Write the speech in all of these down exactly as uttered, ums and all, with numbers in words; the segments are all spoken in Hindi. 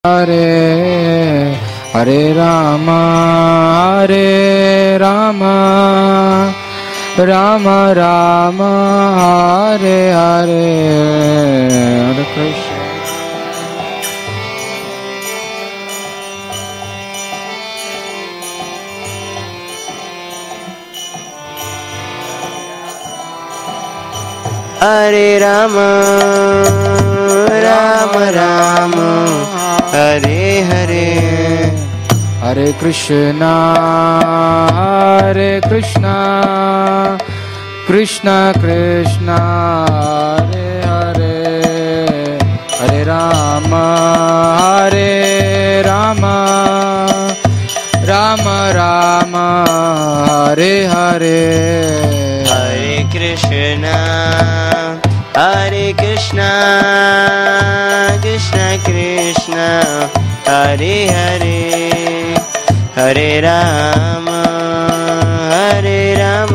हरे हरे राम हरे राम राम राम हरे हरे हरे कृष्ण। हरे राम राम राम हरे हरे हरे कृष्णा हरे कृष्णा कृष्णा कृष्णा हरे हरे हरे राम हरे राम राम राम हरे हरे हरे कृष्णा हरे कृष्णा कृष्णा कृष्णा हरे हरे हरे राम हरे राम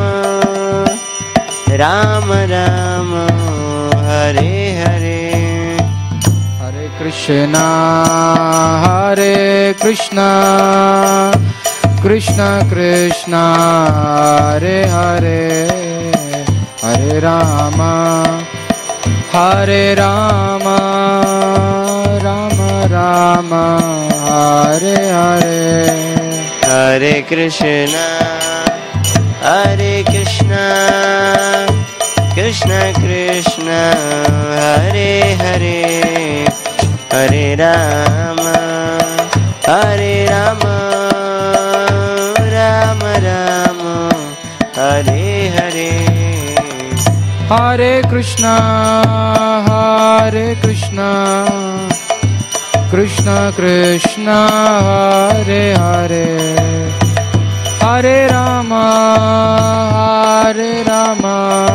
राम राम हरे हरे हरे कृष्णा हरे कृष्णा कृष्णा कृष्णा हरे हरे हरे राम हरे राम राम राम हरे हरे हरे कृष्णा हरे कृष्णा कृष्णा कृष्णा हरे हरे हरे राम हरे राम राम राम हरे हरे हरे कृष्णा हरे कृष्णा कृष्णा कृष्णा हरे हरे हरे राम हरे राम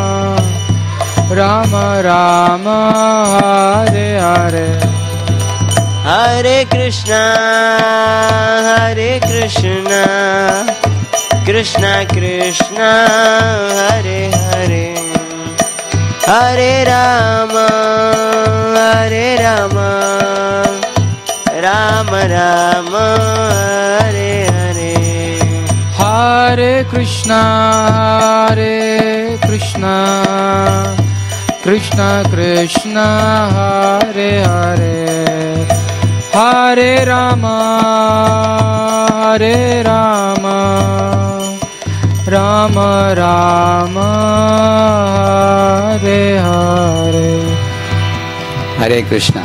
राम राम हरे हरे हरे कृष्णा हरे कृष्णा कृष्णा कृष्णा हरे हरे हरे राम हरे राम राम राम हरे हरे हरे कृष्णा हरे कृष्णा कृष्णा कृष्णा हरे हरे हरे राम हरे राम राम राम हरे हरे। हरे कृष्णा।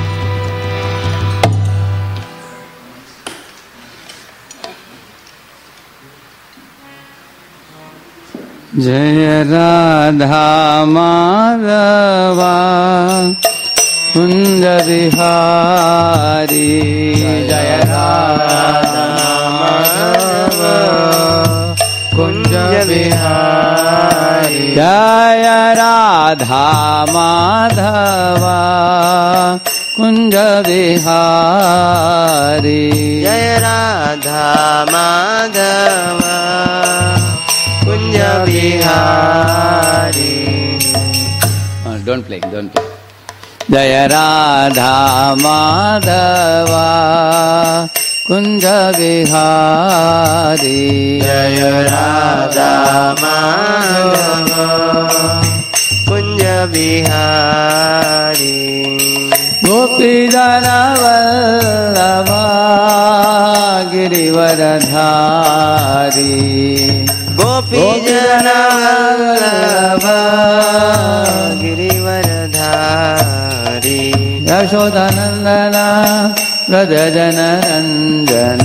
जय राधा माधवा कुंज बिहारी जय राधा माधवा कुंज बिहारी जय राधा माधवा कुंज बिहारी जय Radha Madhava Kunj Bihari. Don't play don't play. जय राधा माधवा कुंज बिहारी जय राधा माधवा कुंज बिहारी गोपी जन वल्लभा गिरिवरधारी गोपी जन वल्लभा गिरिवरधारी यशोदानंदन व्रज जन रंजन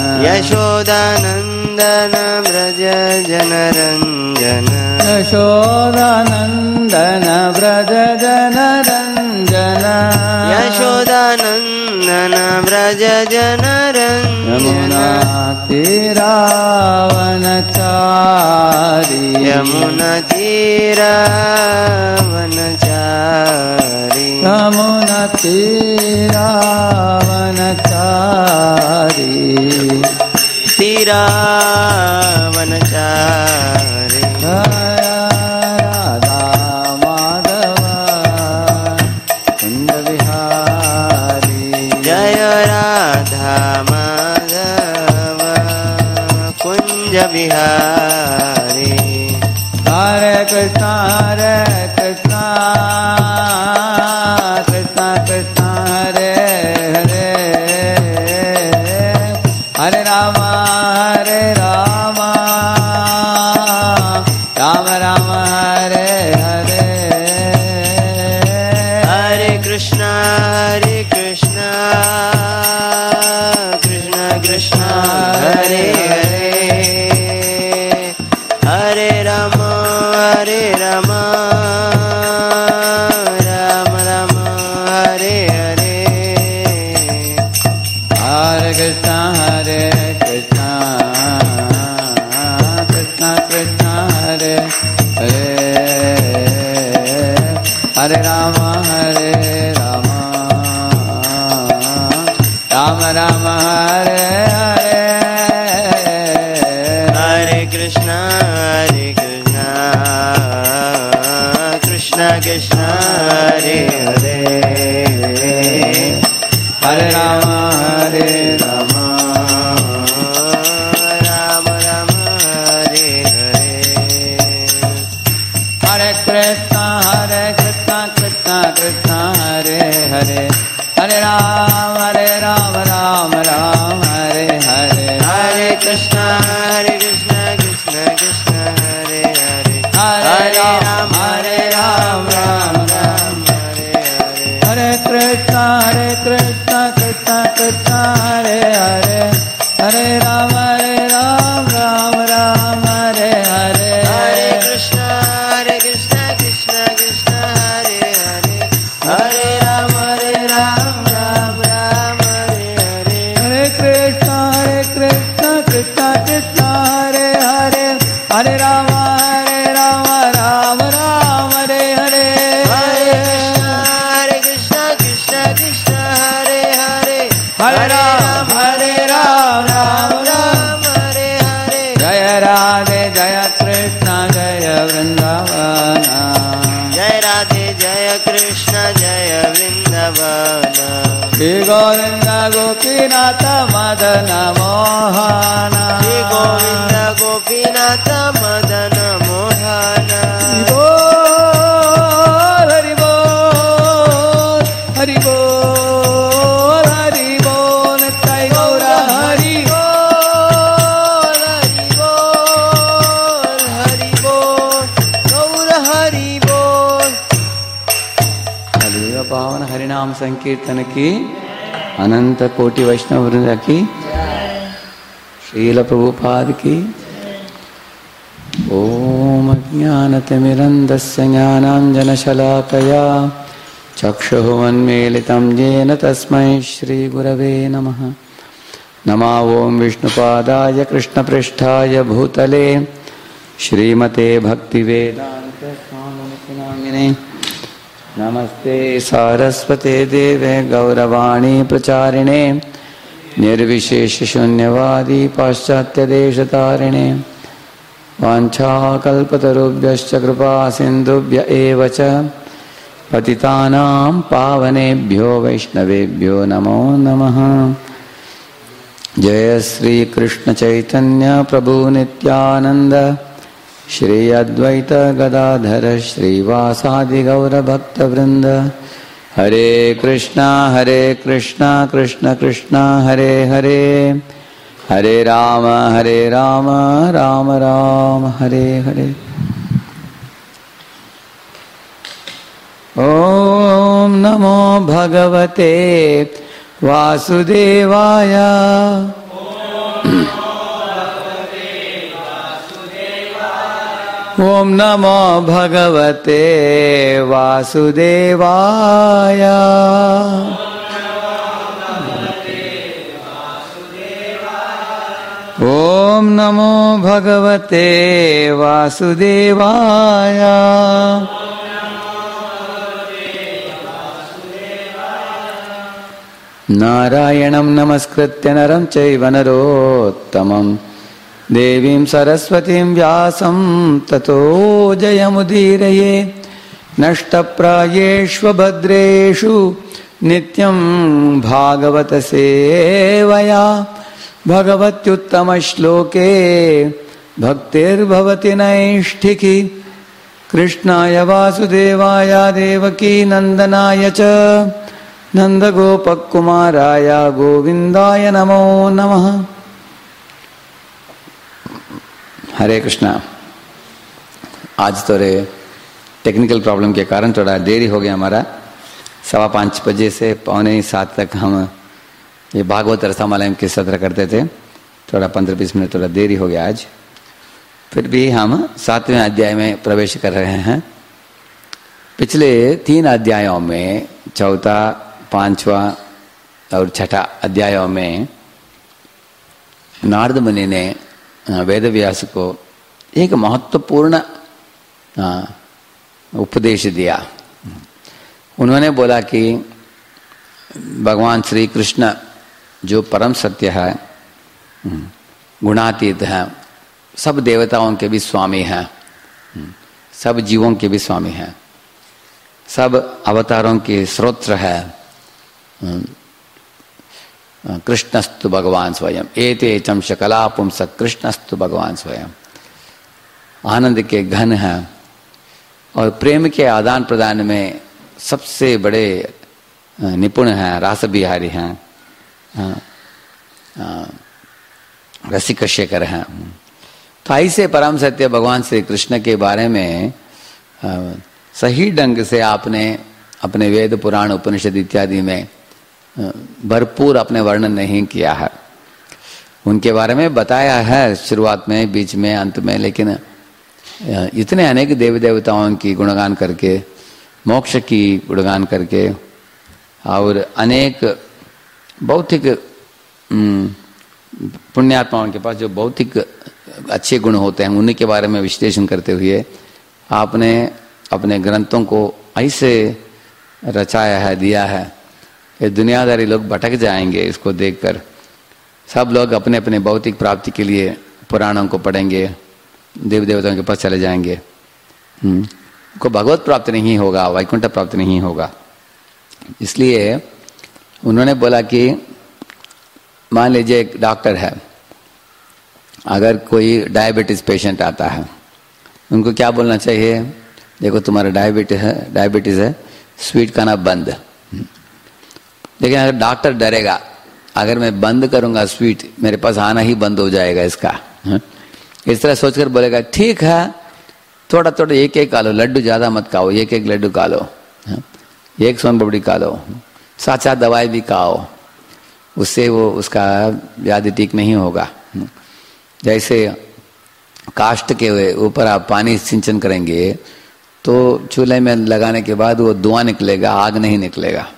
यशोदानंदन व्रज जन रंजन यशोदानंदन व्रज जन रंजन यशोदानंदन व्रज जन रंजन यमुना तीरावनचारी यमुना तीरावनचारी यमुना तीरावनचारी तीरावनचारी राधा माधवा कुंज बिहारी जय राधा राधा माधव कुंज बिहारी हरे कृष्णा हरे कृष्णा कृष्णा कृष्णा हरे हरे हरे राम हरे राम राम राम हरे हरे हरे कृष्णा हरे कृष्णा कृष्णा कृष्णा हरे हरे हरे राम हरे राम राम राम हरे हरे हरे कृष्णा हरे कृष्णा कृष्णा कृष्णा हरे हरे हरे राम हरे राम राम राम हरे हरे हरे कृष्णा हरे कृष्णा कृष्णा कृष्णा हरे हरे हरे राम हरे राम राम राम हरे हरे हरे कृष्णा हरे कृष्णा कृष्णा कृष्णा हरे हरे हरे राम हरे राम राम राम हरे हरे हरे कृष्णा हरे कृष्णा कृष्णा कृष्णा हरे हरे हरे राम हरे राम राम राम हरे हरे हरे कृष्णा हरे कृष्णा कृष्णा कृष्णा हरे हरे हरे राम हरे राम राम राम हरे हरे हरे कृष्णा हरे कृष्णा कृष्णा कृष्णा हरे हरे हरे राम हरे राम राम राम हरे हरे हरे कृष्णा हरे कृष्णा कृष्णा कृष्णा हरे हरे हरे राम हरे राम राम राम हरे हरे हरे कृष्णा हरे कृष्णा कृष्णा कृष्णा हरे हरे हरे राम हरे राम राम राम हरे हरे जय राधे जय कृष्ण जय वृंदावन जय राधे जय कृष्ण जय वृंदावन श्री गोविंद गोपीनाथ मदन मोहन श्री गोविंद गोपीनाथ मदन मोहन बोल हरि बोल हरि बोल हरि बोल नित्य गौर हरि बोल हरि बोल हरि बोल गौर हरि बोल कलियुग पावन हरिनाम संकीर्तन की अनंत कोटि वैष्णव वृंद की श्रील प्रभुपाद की ओम ज्ञानतिमिरन्धस्य ज्ञानाञ्जनशलाकया चक्षुरुन्मीलितं येन तस्मै श्रीगुरवे नमः। नमो ओं विष्णुपादाय कृष्णपृष्ठाय भूतले श्रीमते भक्तिवेदान्त स्वामिनिति नामिने नमस्ते सारस्वते देवे गौरवाणी प्रचारिणे निर्विशेष शून्यवादी पाश्चात्यदेशतारिणे वाञ्छाकल्पतरुभ्यश्च कृपा सिन्धुभ्य एव च पतितानां पावनेभ्यो वैष्णवेभ्यो नमो नमः। जय श्री कृष्ण चैतन्य प्रभु नित्यानंद श्री अद्वैत गदाधर श्रीवासादि गौर भक्त वृंद। हरे कृष्णा हरे कृष्णा कृष्ण कृष्णा हरे हरे हरे राम हरे राम राम राम हरे हरे। ओम नमो भगवते वासुदेवाय। ओम नमो भगवते वासुदेवाय। ओम नमो भगवते वासुदेवाय। नारायणं नमस्कृत्य नरं चैव नरोत्तमं देवीं सरस्वतीं व्यासं ततो जयमुदीरये। नष्टप्रायेष्वभद्रेषु नित्यं भागवत सेवया भगवत्युत्तम श्लोके भक्तिर्भवति नैष्ठिकी कृष्णाय वासुदेवाय देवकी नंदनाय च नंदगोपकुमाराय गोविंदाय नमो नमः। हरे कृष्णा। आज थोड़े टेक्निकल प्रॉब्लम के कारण थोड़ा देरी हो गया हमारा। सवा पाँच बजे से पौने सात तक हम ये भागवत रसामलयम के सत्र करते थे। थोड़ा पंद्रह बीस मिनट थोड़ा देरी हो गया आज। फिर भी हम सातवें अध्याय में प्रवेश कर रहे हैं। पिछले तीन अध्यायों में, चौथा, पांचवा और छठा अध्यायों में नारद मुनि ने वेदव्यास को एक महत्वपूर्ण उपदेश दिया। उन्होंने बोला कि भगवान श्री कृष्ण जो परम सत्य है, गुणातीत है, सब देवताओं के भी स्वामी हैं, सब जीवों के भी स्वामी हैं, सब अवतारों के स्रोत है। कृष्णस्तु भगवान स्वयं एते चम शकला पुंस कृष्णस्तु भगवान स्वयं। आनंद के घन हैं और प्रेम के आदान प्रदान में सबसे बड़े निपुण हैं, रास बिहारी हैं, रसिक शेखर हैं। तो ऐसे परम सत्य भगवान श्री कृष्ण के बारे में सही ढंग से आपने अपने वेद पुराण उपनिषद इत्यादि में भरपूर अपने वर्णन नहीं किया है। उनके बारे में बताया है शुरुआत में, बीच में, अंत में, लेकिन इतने अनेक देवी देवताओं की गुणगान करके, मोक्ष की गुणगान करके और अनेक भौतिक पुण्यात्माओं के पास जो भौतिक अच्छे गुण होते हैं उन्हीं के बारे में विश्लेषण करते हुए आपने अपने ग्रंथों को ऐसे रचाया है, दिया है। ये दुनियादारी लोग भटक जाएंगे इसको देखकर। सब लोग अपने अपने भौतिक प्राप्ति के लिए पुराणों को पढ़ेंगे, देव देवताओं के पास चले जाएंगे, को भगवत प्राप्त नहीं होगा, वैकुंठ प्राप्त नहीं होगा। इसलिए उन्होंने बोला कि मान लीजिए एक डॉक्टर है, अगर कोई डायबिटीज पेशेंट आता है, उनको क्या बोलना चाहिए? देखो तुम्हारा डायबिटीज है, डायबिटीज है, स्वीट खाना बंद। लेकिन अगर डॉक्टर डरेगा, अगर मैं बंद करूंगा स्वीट, मेरे पास आना ही बंद हो जाएगा इसका, इस तरह सोचकर बोलेगा ठीक है, थोड़ा थोड़ा एक एक खा लो, लड्डू ज्यादा मत खाओ, एक एक लड्डू खा लो, एक सोन पापड़ी खा लो, साथ साथ दवाई भी खाओ, उससे वो उसका व्याधि ठीक नहीं होगा। जैसे काष्ठ के ऊपर आप पानी सिंचन करेंगे तो चूल्हे में लगाने के बाद वो धुआं निकलेगा, आग नहीं निकलेगा।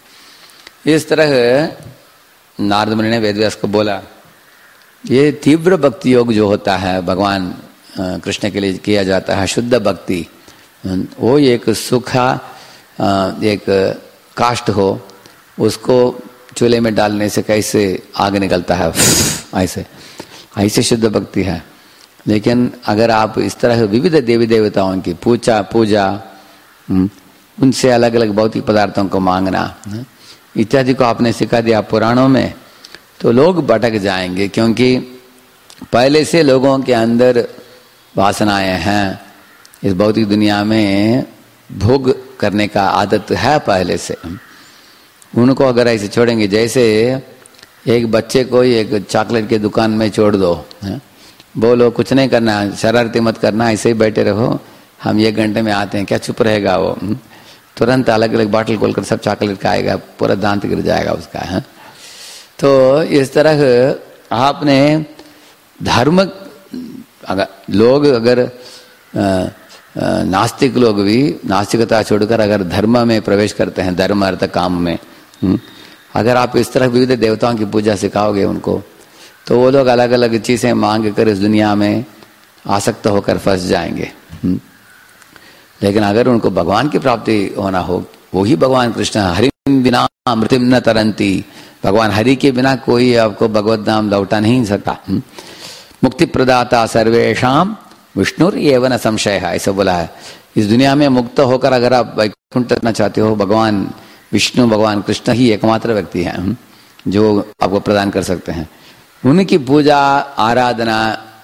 इस तरह नारद मुनि ने वेदव्यास को बोला, ये तीव्र भक्ति योग जो होता है भगवान कृष्ण के लिए किया जाता है, शुद्ध भक्ति, वो एक सूखा एक काष्ठ हो, उसको चूल्हे में डालने से कैसे आग निकलता है, ऐसे ऐसे शुद्ध भक्ति है। लेकिन अगर आप इस तरह विविध देवी देवताओं की पूजा पूजा उनसे अलग अलग भौतिक पदार्थों को मांगना इत्यादि को आपने सिखा दिया पुराणों में, तो लोग भटक जाएंगे। क्योंकि पहले से लोगों के अंदर वासनाएं हैं, इस भौतिक दुनिया में भोग करने का आदत है पहले से। उनको अगर ऐसे छोड़ेंगे, जैसे एक बच्चे को एक चॉकलेट की दुकान में छोड़ दो, बोलो कुछ नहीं करना, शरारती मत करना, ऐसे ही बैठे रहो, हम एक घंटे में आते हैं, क्या चुप रहेगा वो? तुरंत अलग अलग बाटल खोलकर सब चॉकलेट खाएगा, पूरा दांत गिर जाएगा उसका है। तो इस तरह आपने धर्म, अगर लोग अगर आ, आ, नास्तिक लोग भी नास्तिकता छोड़कर अगर धर्म में प्रवेश करते हैं, धर्म अर्थ काम में, अगर आप इस तरह विविध देवताओं की पूजा सिखाओगे उनको, तो वो लोग अलग अलग चीजें मांग कर इस दुनिया में आसक्त होकर फंस जाएंगे। लेकिन अगर उनको भगवान की प्राप्ति होना हो, वो ही भगवान कृष्ण, हरि बिना मृत्युम न तरंती, भगवान हरि के बिना कोई आपको भगवत नाम लौटा नहीं सकता। मुक्ति प्रदाता सर्वेशाम विष्णुर एवं न संशय है, ऐसा बोला है। इस दुनिया में मुक्त होकर अगर आप वैकुंठ करना चाहते हो, भगवान विष्णु भगवान कृष्ण ही एकमात्र व्यक्ति हैं जो आपको प्रदान कर सकते हैं। उनकी पूजा आराधना,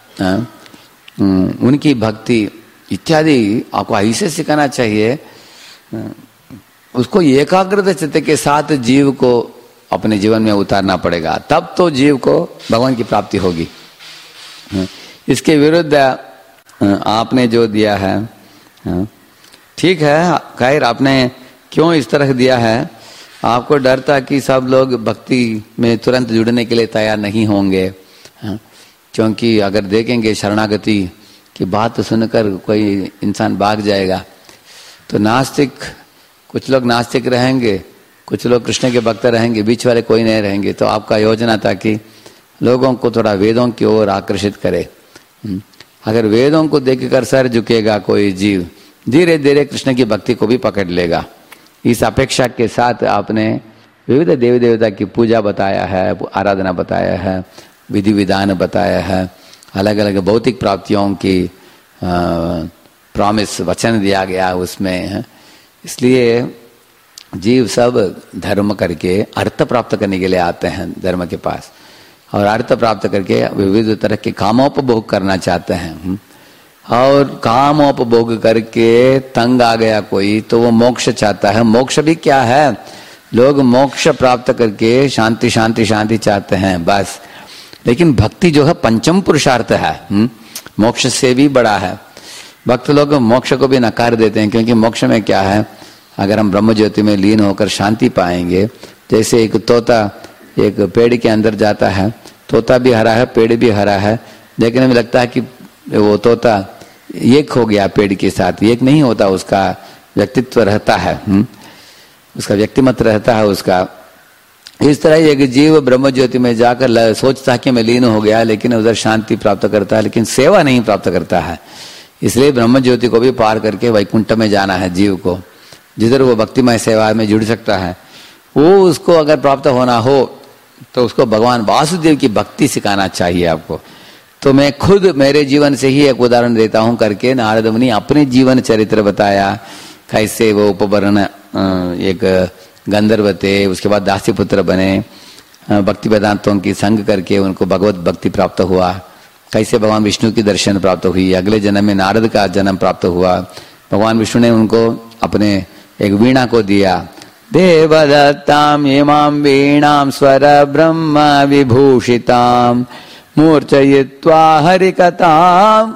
उनकी भक्ति इत्यादि आपको ऐसे सिखाना चाहिए, उसको एकाग्रता चित्त के साथ जीव को अपने जीवन में उतारना पड़ेगा, तब तो जीव को भगवान की प्राप्ति होगी। इसके विरुद्ध आपने जो दिया है, ठीक है, खैर आपने क्यों इस तरह दिया है, आपको डर था कि सब लोग भक्ति में तुरंत जुड़ने के लिए तैयार नहीं होंगे, क्योंकि अगर देखेंगे शरणागति की बात सुनकर कोई इंसान भाग जाएगा, तो नास्तिक, कुछ लोग नास्तिक रहेंगे, कुछ लोग कृष्ण के भक्त रहेंगे, बीच वाले कोई नहीं रहेंगे। तो आपका योजना था कि लोगों को थोड़ा वेदों की ओर आकर्षित करे। अगर वेदों को देखकर सर झुकेगा कोई जीव, धीरे धीरे कृष्ण की भक्ति को भी पकड़ लेगा। इस अपेक्षा के साथ आपने विविध देवी देवता की पूजा बताया है, आराधना बताया है, विधि विधान बताया है, अलग अलग भौतिक प्राप्तियों की प्रॉमिस वचन दिया गया उसमें। इसलिए जीव सब धर्म करके अर्थ प्राप्त करने के लिए आते हैं धर्म के पास, और अर्थ प्राप्त करके विविध तरह के कामोपभोग करना चाहते हैं। और कामोपभोग करके तंग आ गया कोई तो वो मोक्ष चाहता है। मोक्ष भी क्या है, लोग मोक्ष प्राप्त करके शांति शांति शांति चाहते हैं बस। लेकिन भक्ति जो है पंचम पुरुषार्थ है, मोक्ष से भी बड़ा है। भक्त लोग मोक्ष को भी नकार देते हैं, क्योंकि मोक्ष में क्या है, अगर हम ब्रह्म ज्योति में लीन होकर शांति पाएंगे, जैसे एक तोता एक पेड़ के अंदर जाता है, तोता भी हरा है, पेड़ भी हरा है, देखने में लगता है कि वो तोता एक हो गया पेड़ के साथ, एक नहीं होता, उसका व्यक्तित्व रहता है, हुँ? उसका व्यक्तिमत रहता है उसका। इस तरह एक जीव ब्रह्म ज्योति में जाकर सोचता कि मैं लीन हो गया, लेकिन उधर शांति प्राप्त करता है, लेकिन सेवा नहीं प्राप्त करता है। इसलिए ब्रह्म ज्योति को भी पार करके वैकुंठ में जाना है जीव को, जिधर वो भक्तिमय सेवा में जुड़ सकता है। वो उसको अगर प्राप्त होना हो तो उसको भगवान वासुदेव की भक्ति सिखाना चाहिए आपको। तो मैं खुद मेरे जीवन से ही एक उदाहरण देता हूं करके नारद मुनि अपने जीवन चरित्र बताया, कैसे वो उपवरण एक गंधर्व थे, उसके बाद दासी पुत्र बने, भक्ति वेदांतों की संग करके उनको भगवत भक्ति प्राप्त हुआ, कैसे भगवान विष्णु की दर्शन प्राप्त हुई, अगले जन्म में नारद का जन्म प्राप्त हुआ, भगवान विष्णु ने उनको अपने एक वीणा को दिया। देवदत्ताम इमाम वीणाम स्वर ब्रह्म विभूषिताम मूर्छयित्वा हरिकथाम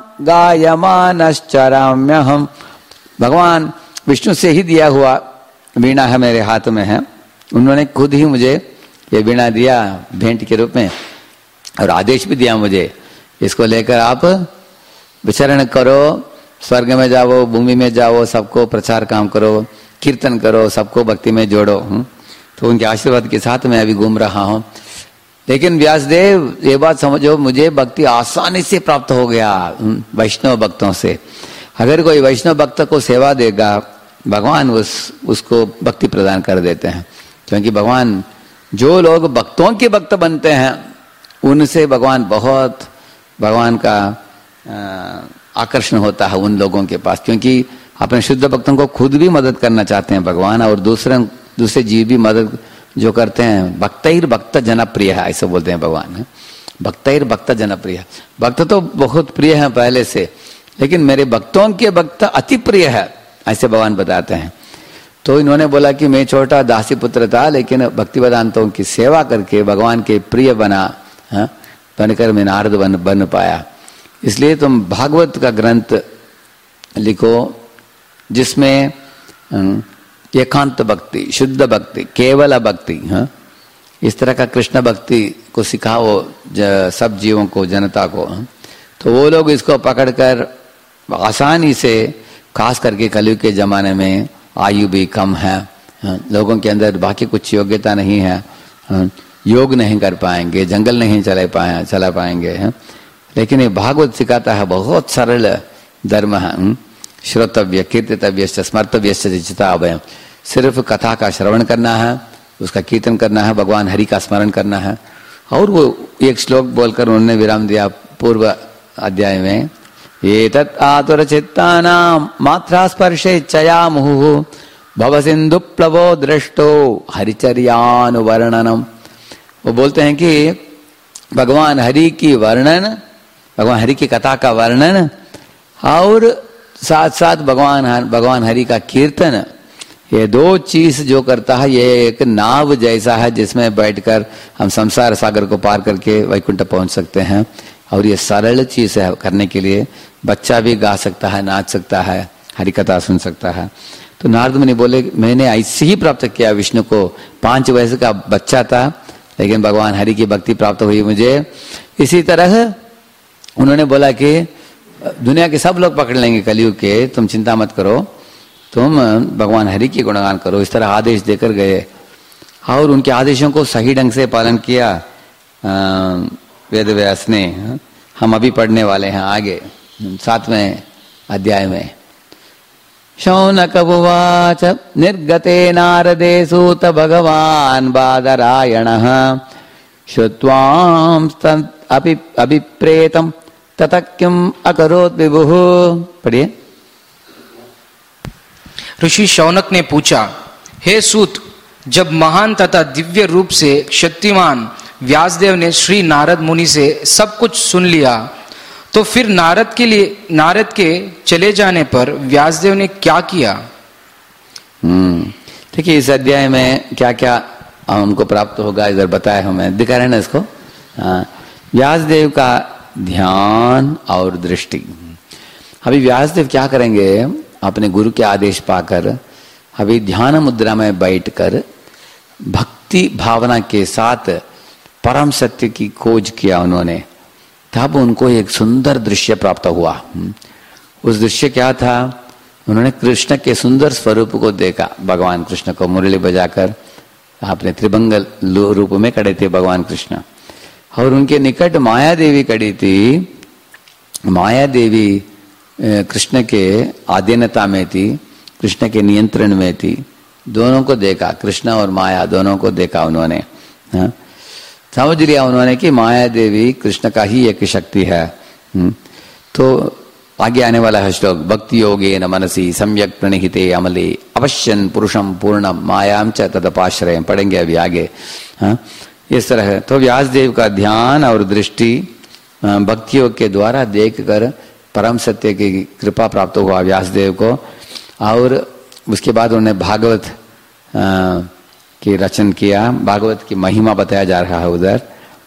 गायमानश्चराम्यहम्। भगवान विष्णु से ही दिया हुआ वीणा है, मेरे हाथ में है। उन्होंने खुद ही मुझे ये वीणा दिया भेंट के रूप में, और आदेश भी दिया मुझे, इसको लेकर आप विचरण करो, स्वर्ग में जाओ, भूमि में जाओ, सबको प्रचार काम करो, कीर्तन करो, सबको भक्ति में जोड़ो। तो उनके आशीर्वाद के साथ मैं अभी घूम रहा हूँ। लेकिन व्यासदेव ये बात समझो, मुझे भक्ति आसानी से प्राप्त हो गया वैष्णव भक्तों से। अगर कोई वैष्णव भक्त को सेवा देगा, भगवान उस उसको भक्ति प्रदान कर देते हैं, क्योंकि भगवान जो लोग भक्तों के भक्त बनते हैं उनसे भगवान बहुत भगवान का आकर्षण होता है उन लोगों के पास, क्योंकि अपने शुद्ध भक्तों को खुद भी मदद करना चाहते हैं भगवान, और दूसरे दूसरे जीव भी मदद जो करते हैं। भक्तैर भक्त जनप्रिय है, ऐसे बोलते हैं भगवान। भक्तैर भक्त जनप्रिय, भक्त तो बहुत प्रिय है पहले से, लेकिन मेरे भक्तों के भक्त अति प्रिय है, ऐसे भगवान बताते हैं। तो इन्होंने बोला कि मैं छोटा दासी पुत्र था, लेकिन भक्ति वेदांतों की सेवा करके भगवान के प्रिय बना, बनकर मैं नारद बन बन पाया। इसलिए तुम भागवत का ग्रंथ लिखो, जिसमें एकांत भक्ति, शुद्ध भक्ति, केवल भक्ति, हाँ, इस तरह का कृष्ण भक्ति को सिखाओ सब जीवों को, जनता को। हाँ? तो वो लोग इसको पकड़कर आसानी से, खास करके कलयुग के जमाने में आयु भी कम है, हाँ? लोगों के अंदर बाकी कुछ योग्यता नहीं है, हाँ? योग नहीं कर पाएंगे, जंगल नहीं चला पाए चला पाएंगे, हाँ? लेकिन ये भागवत सिखाता है, बहुत सरल धर्म है। श्रोतव्य, कीर्तितव्य, स्मर्तव्य, चिताभय। सिर्फ कथा का श्रवण करना है, उसका कीर्तन करना है, भगवान हरि का स्मरण करना है। और वो एक श्लोक बोलकर उन्होंने विराम दिया पूर्व अध्याय में, एतत् आतुर चित्तानां मात्रा स्पर्शे चया मुहुः भव सिंधु प्लवो दृष्टो हरिचर्यानुवर्णनम। वो बोलते हैं कि भगवान हरि की वर्णन, भगवान हरि की कथा का वर्णन और साथ साथ भगवान भगवान हरि का कीर्तन, ये दो चीज जो करता है ये एक नाव जैसा है जिसमें बैठकर हम संसार सागर को पार करके वैकुंठ पहुंच सकते हैं। और ये सरल चीज है करने के लिए, बच्चा भी गा सकता है, नाच सकता है, हरि कथा सुन सकता है। तो नारद मुनि बोले मैंने ऐसे ही प्राप्त किया विष्णु को, पांच वर्ष का बच्चा था लेकिन भगवान हरि की भक्ति प्राप्त हुई मुझे। इसी तरह उन्होंने बोला कि दुनिया के सब लोग पकड़ लेंगे कलयुग के, तुम चिंता मत करो, तुम भगवान हरि की गुणगान करो। इस तरह आदेश देकर गए और उनके आदेशों को सही ढंग से पालन किया वेद व्यास ने। हम अभी पढ़ने वाले हैं आगे सातवें अध्याय में। शौनक उवाच निर्गते नारदे सूत भगवान बादरायणः श्रुत्वां अपि अभिप्रेतम ततः किम अकरोत् विभुः। पढ़िए। ऋषि शौनक ने पूछा, हे सूत, जब महान तथा दिव्य रूप से शक्तिमान व्यासदेव ने श्री नारद मुनि से सब कुछ सुन लिया तो फिर नारद के लिए नारद के चले जाने पर व्यासदेव ने क्या किया? हम्म देखिए इस अध्याय में क्या क्या हमको प्राप्त होगा इधर बताया हमें, दिखा रहे ना इसको। व्यासदेव का ध्यान और दृष्टि। अभी व्यासदेव क्या करेंगे, अपने गुरु के आदेश पाकर अभी ध्यान मुद्रा में बैठकर भक्ति भावना के साथ परम सत्य की खोज किया उन्होंने। तब उनको एक सुंदर दृश्य प्राप्त हुआ। उस दृश्य क्या था, उन्होंने कृष्ण के सुंदर स्वरूप को देखा। भगवान कृष्ण को मुरली बजाकर अपने त्रिभंग रूप में खड़े थे भगवान कृष्ण, और उनके निकट माया देवी खड़ी थी। माया देवी कृष्ण के आधीनता में थी, कृष्ण के नियंत्रण में थी। दोनों को देखा, कृष्ण और माया दोनों को देखा उन्होंने। हाँ? समझ लिया उन्होंने कि माया देवी कृष्ण का ही एक शक्ति है। तो आगे आने वाला है श्लोक, भक्ति योगे न मनसी सम्यक प्रणिहिते अमले अवश्यन पुरुषम पूर्णम मायाम च तदपाश्रय। पढ़ेंगे अभी आगे। हाँ? इस तरह है। तो व्यासदेव का ध्यान और दृष्टि भक्ति योग के द्वारा देखकर परम सत्य की कृपा प्राप्त हुआ व्यासदेव को। और उसके बाद उन्होंने भागवत की रचन किया, भागवत की महिमा बताया जा रहा है उधर।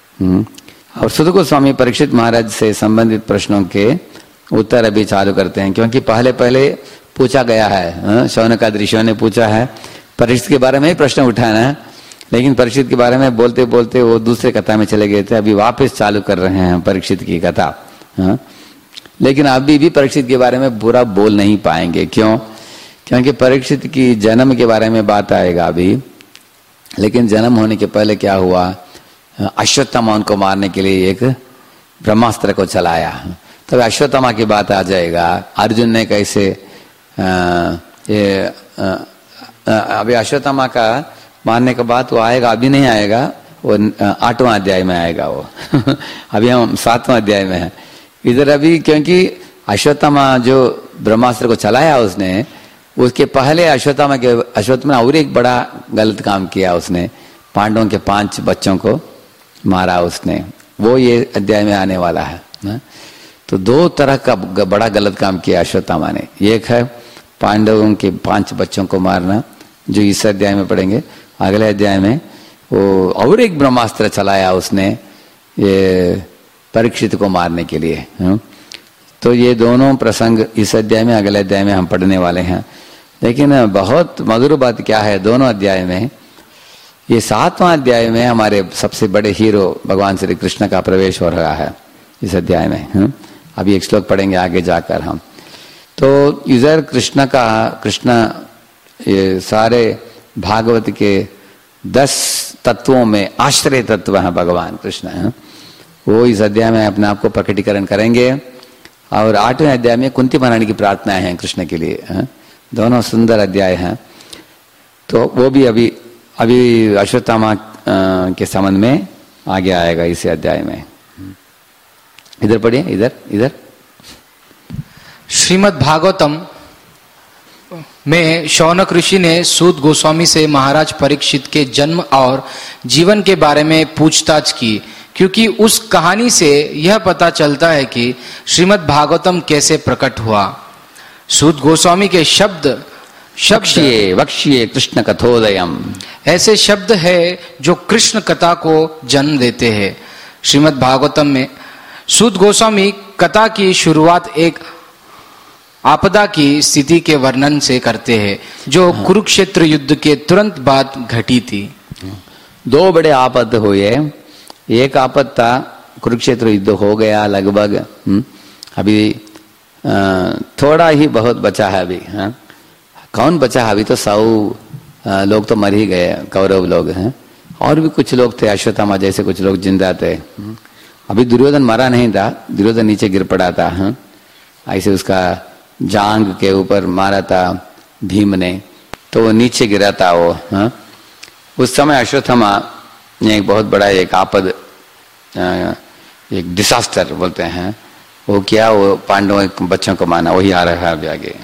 और सुध गोस्वामी परीक्षित महाराज से संबंधित प्रश्नों के उत्तर अभी चालू करते हैं, क्योंकि पहले पहले पूछा गया है। शौनक ऋषियों ने पूछा है, परीक्षित के बारे में ही प्रश्न उठाना है, लेकिन परीक्षित के बारे में बोलते बोलते वो दूसरे कथा में चले गए थे। अभी वापस चालू कर रहे हैं परीक्षित की कथा। हाँ? लेकिन अभी भी परीक्षित के बारे में बुरा बोल नहीं पाएंगे। क्यों? क्योंकि परीक्षित की जन्म के बारे में बात आएगा अभी। लेकिन जन्म होने के पहले क्या हुआ, अश्वत्थामा उनको मारने के लिए एक ब्रह्मास्त्र को चलाया। तब तो अश्वत्थामा की बात आ जाएगा। अर्जुन ने कैसे आ, ये आ, आ, अभी अश्वत्थामा का मारने के बाद वो आएगा, अभी नहीं आएगा, वो आठवां अध्याय में आएगा वो। अभी हम सातवां अध्याय में है इधर अभी। क्योंकि अश्वत्थामा जो ब्रह्मास्त्र को चलाया उसने, उसके पहले अश्वत्थामा के अश्वत्थामा और एक बड़ा गलत काम किया उसने, पांडवों के पांच बच्चों को मारा उसने। वो ये अध्याय में आने वाला है ना? तो दो तरह का बड़ा गलत काम किया अश्वत्थामा ने। एक है पांडवों के पांच बच्चों को मारना, जो इस अध्याय में पढ़ेंगे। अगले अध्याय में वो और एक ब्रह्मास्त्र चलाया उसने ये परीक्षित को मारने के लिए। है? तो ये दोनों प्रसंग इस अध्याय में, अगले अध्याय में हम पढ़ने वाले हैं। लेकिन बहुत मधुर बात क्या है, दोनों अध्याय में, ये सातवां अध्याय में हमारे सबसे बड़े हीरो भगवान श्री कृष्ण का प्रवेश हो रहा है इस अध्याय में। है? अभी एक श्लोक पढ़ेंगे आगे जाकर हम। तो इधर कृष्ण का कृष्ण ये सारे भागवत के दस तत्वों में आश्रय तत्व है भगवान कृष्ण। है? वो इस अध्याय में अपने आप को प्रकटीकरण करेंगे। और आठवें अध्याय में कुंती महारानी की प्रार्थनाएं हैं कृष्ण के लिए। है? दोनों सुंदर अध्याय हैं। तो वो भी अभी अभी अश्वत्थामा के संबंध में आगे आएगा इसी अध्याय में। इधर पढ़िए, इधर इधर। श्रीमद् भागवतम में शौनक ऋषि ने सूत गोस्वामी से महाराज परीक्षित के जन्म और जीवन के बारे में पूछताछ की, क्योंकि उस कहानी से यह पता चलता है कि श्रीमद् भागवतम कैसे प्रकट हुआ। सूत गोस्वामी के शब्द वक्ष्ये वक्ष्ये कृष्ण कथोदयम, ऐसे शब्द है जो कृष्ण कथा को जन्म देते हैं। श्रीमद् भागवतम में सूत गोस्वामी कथा की शुरुआत एक आपदा की स्थिति के वर्णन से करते हैं, जो हाँ। कुरुक्षेत्र युद्ध के तुरंत बाद घटी थी। दो बड़े आपद हुए। एक आपद था कुरुक्षेत्र युद्ध हो गया लगभग, अभी थोड़ा ही बहुत बचा है अभी। हाँ? कौन बचा है अभी? तो सौ लोग तो मर ही गए, कौरव लोग हैं, और भी कुछ लोग थे, अश्वत्थामा जैसे कुछ लोग जिंदा थे। अभी दुर्योधन मरा नहीं था, दुर्योधन नीचे गिर पड़ा था। हाँ? ऐसे उसका जांग के ऊपर मारा था भीम ने, तो वो नीचे गिरा था वो। हाँ? उस समय अश्वत्थामा ने एक बहुत बड़ा एक आपद, एक डिसास्टर बोलते हैं, वो किया, वो पांडवों के बच्चों को माना। वही आ रहा है अभी आगे।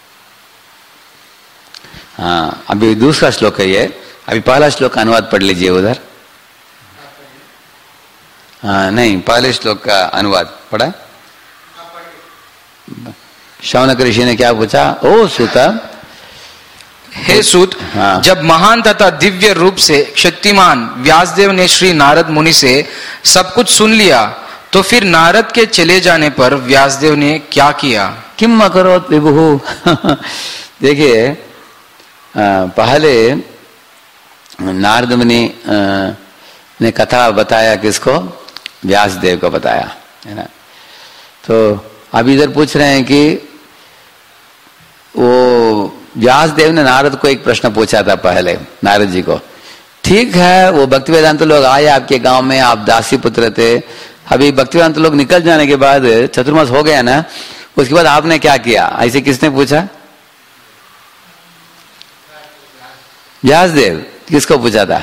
हाँ, अभी दूसरा श्लोक है ये। अभी पहला श्लोक का अनुवाद पढ़ लीजिए उधर। हाँ, नहीं, पहले श्लोक का अनुवाद पढ़ा। शौनक ऋषि ने क्या पूछा? ओ सूता, हे सूत, हाँ। जब महान तथा दिव्य रूप से शक्तिमान व्यासदेव ने श्री नारद मुनि से सब कुछ सुन लिया, तो फिर नारद के चले जाने पर व्यासदेव ने क्या किया? किम अकरोत् विभुः। देखिए, पहले नारद मुनि ने कथा बताया किसको? व्यासदेव को बताया, है ना। तो अब इधर पूछ रहे हैं कि वो व्यासदेव ने नारद को एक प्रश्न पूछा था पहले, नारद जी को। ठीक है, वो भक्ति वेदांत लोग आए आपके गांव में, आप दासी पुत्र थे। अभी भक्ति वेदांत लोग निकल जाने के बाद चतुर्मास हो गया ना, उसके बाद आपने क्या किया? ऐसे किसने पूछा? व्यासदेव। किसको पूछा था?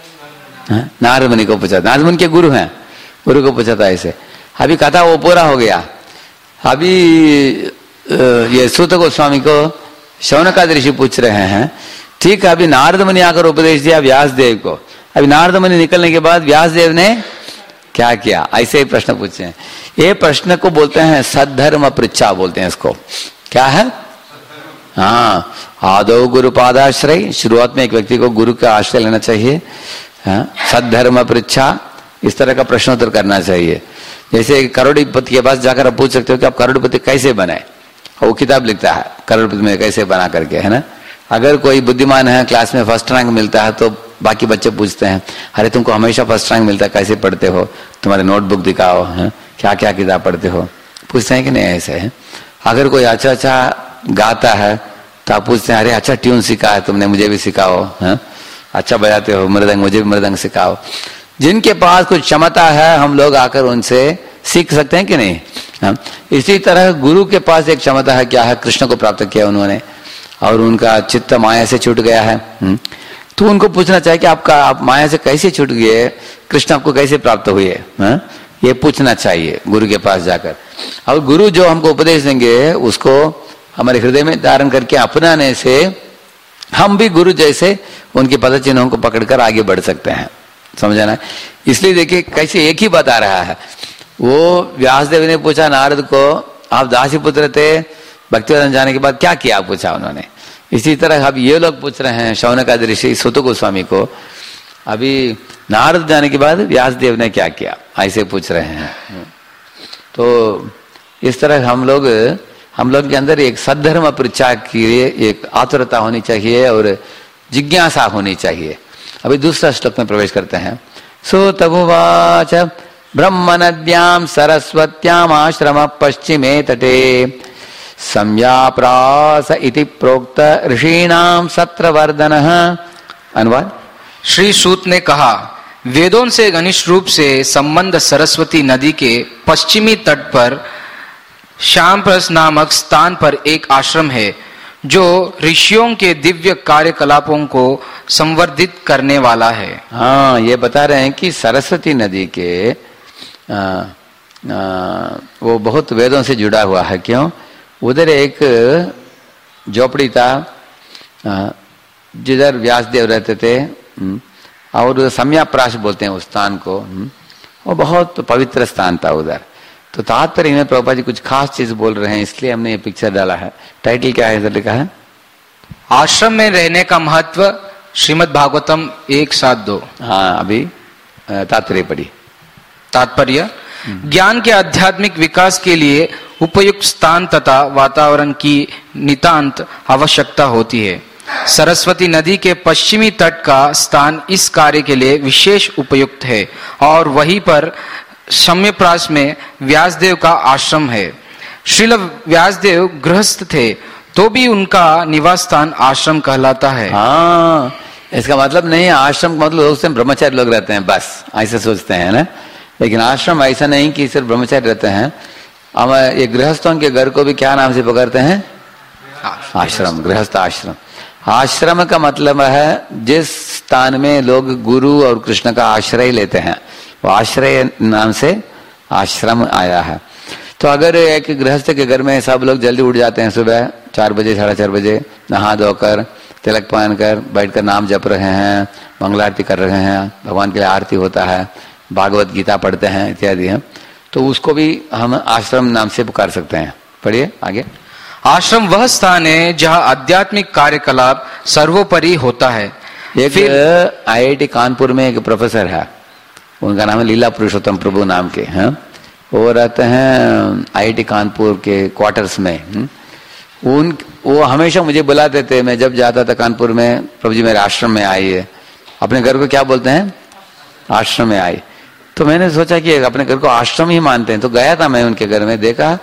नारद मुनि को पूछा। नारद मुनि के गुरु हैं, गुरु को पूछा था ऐसे। अभी कथा वो पूरा हो गया। अभी ये सूत गोस्वामी को शौनकादि ऋषि पूछ रहे हैं। ठीक है, अभी नारद मुनि आकर उपदेश दिया व्यासदेव को। अभी नारद मुनि निकलने के बाद व्यासदेव ने क्या किया? ऐसे ही प्रश्न पूछे हैं। ये प्रश्न को बोलते हैं सद्धर्म पृच्छा, बोलते हैं इसको। क्या है? हाँ, आदौ गुरु पादाश्रय। शुरुआत में एक व्यक्ति को गुरु का आश्रय लेना चाहिए। हाँ, सद्धर्म पृच्छा, इस तरह का प्रश्नोत्तर करना चाहिए। जैसे करोड़पति के पास जाकर आप पूछ सकते हो कि आप करोड़पति कैसे बनाए, वो किताब लिखता है करोड़पति में कैसे बना करके, है ना। अगर कोई बुद्धिमान है, क्लास में फर्स्ट रैंक मिलता है, तो बाकी बच्चे पूछते हैं, अरे तुमको हमेशा फर्स्ट रैंक मिलता है, कैसे पढ़ते हो? तुम्हारे नोटबुक दिखाओ, है क्या क्या किताब पढ़ते हो? पूछते हैं कि नहीं? ऐसे है। अगर कोई अच्छा अच्छा गाता है तो आप पूछते हैं, अरे अच्छा ट्यून सीखा है तुमने, मुझे भी सिखाओ। है अच्छा बजाते हो मृदंग, मुझे भी मृदंग सिखाओ। जिनके पास कुछ क्षमता है, हम लोग आकर उनसे सीख सकते हैं कि नहीं? हाँ? इसी तरह गुरु के पास एक क्षमता है। क्या है? कृष्ण को प्राप्त किया उन्होंने, और उनका चित्त माया से छूट गया है। तो उनको पूछना चाहिए कि आपका आप माया से कैसे छूट गए, कृष्ण आपको कैसे प्राप्त हुए? हाँ? ये पूछना चाहिए गुरु के पास जाकर। और गुरु जो हमको उपदेश देंगे उसको हमारे हृदय में धारण करके अपनाने से हम भी गुरु जैसे उनके पद चिन्हों को पकड़कर आगे बढ़ सकते हैं। समझा ना? इसलिए देखिए कैसे एक ही बात आ रहा है। वो व्यासदेव ने पूछा नारद को, आप दासी पुत्र थे, भक्ति वेदांत जाने के बाद क्या किया? पूछा उन्होंने। इसी तरह अब ये लोग पूछ रहे हैं शौनकादि ऋषि सूत गोस्वामी को, अभी नारद जाने के बाद व्यासदेव ने क्या किया? ऐसे पूछ रहे हैं। तो इस तरह हम लोग हम लोग के अंदर एक सद्धर्म परीक्षा के लिए एक आतुरता होनी चाहिए और जिज्ञासा होनी चाहिए। अभी दूसरा श्लोक में प्रवेश करते हैं। सुतमुवाच ब्रह्म नद्याम सरस्वत्याम आश्रम पश्चिमे तटे संव्याप्रास इति प्रोक्त ऋषीणाम सत्रवर्धनः। अनुवाद। श्री सूत ने कहा, वेदों से घनिष्ठ रूप से संबंध सरस्वती नदी के पश्चिमी तट पर श्यामप्रस नामक स्थान पर एक आश्रम है, जो ऋषियों के दिव्य कार्यकलापों को संवर्धित करने वाला है। हाँ, ये बता रहे हैं कि सरस्वती नदी के आ, आ, वो बहुत वेदों से जुड़ा हुआ है। क्यों? उधर एक झोपड़ी था जिधर व्यासदेव रहते थे, और सम्याप्राश बोलते हैं उस स्थान को, वो बहुत पवित्र स्थान था उधर। तो तात्पर्य में प्रभुपाद जी कुछ खास चीज बोल रहे हैं, इसलिए हमने ये पिक्चर डाला है। टाइटल क्या है इधर लिखा है? आश्रम में रहने का महत्व, श्रीमद् भागवतम एक सात दो। हाँ, अभी तात्पर्य पढ़ी। तात्पर्य, ज्ञान के आध्यात्मिक विकास के लिए उपयुक्त स्थान तथा वातावरण की नितांत आवश्यकता होती है। सरस्वती नदी के पश्चिमी तट का स्थान इस कार्य के लिए विशेष उपयुक्त है, और वहीं पर सम्यप्राश में व्यासदेव का आश्रम है। श्रील व्यासदेव गृहस्थ थे, तो भी उनका निवास स्थान आश्रम कहलाता है। हाँ, इसका मतलब नहीं आश्रम का मतलब उसमें ब्रह्मचारी लोग रहते हैं, बस ऐसे सोचते हैं ना। लेकिन आश्रम ऐसा नहीं कि सिर्फ ब्रह्मचारी रहते हैं। हम ये गृहस्थों के घर को भी क्या नाम से पकड़ते हैं? आश्रम, गृहस्थ आश्रम। आश्रम का मतलब है जिस स्थान में लोग गुरु और कृष्ण का आश्रय लेते हैं, वो आश्रय नाम से आश्रम आया है। तो अगर एक गृहस्थ के घर में सब लोग जल्दी उठ जाते हैं, सुबह चार बजे साढ़े चार बजे नहा धोकर तिलक पहन कर बैठकर नाम जप रहे हैं, मंगला आरती कर रहे हैं, भगवान के लिए आरती होता है, भागवत गीता पढ़ते हैं इत्यादि है, तो उसको भी हम आश्रम नाम से पुकार सकते हैं। पढ़िए आगे। आश्रम वह स्थान है जहाँ आध्यात्मिक कार्यकलाप सर्वोपरि होता है। एक आई आई टी कानपुर में एक प्रोफेसर है, उनका नाम है लीला पुरुषोत्तम प्रभु नाम के हैं। वो रहते हैं आई आई टी कानपुर के क्वार्टर्स में। उन वो हमेशा मुझे बुलाते थे, मैं जब जाता था कानपुर में, प्रभु जी मेरे आश्रम में आइए। अपने घर को क्या बोलते हैं? आश्रम में आए। तो मैंने सोचा कि अपने घर को आश्रम ही मानते हैं, तो गया था मैं उनके घर में, देखा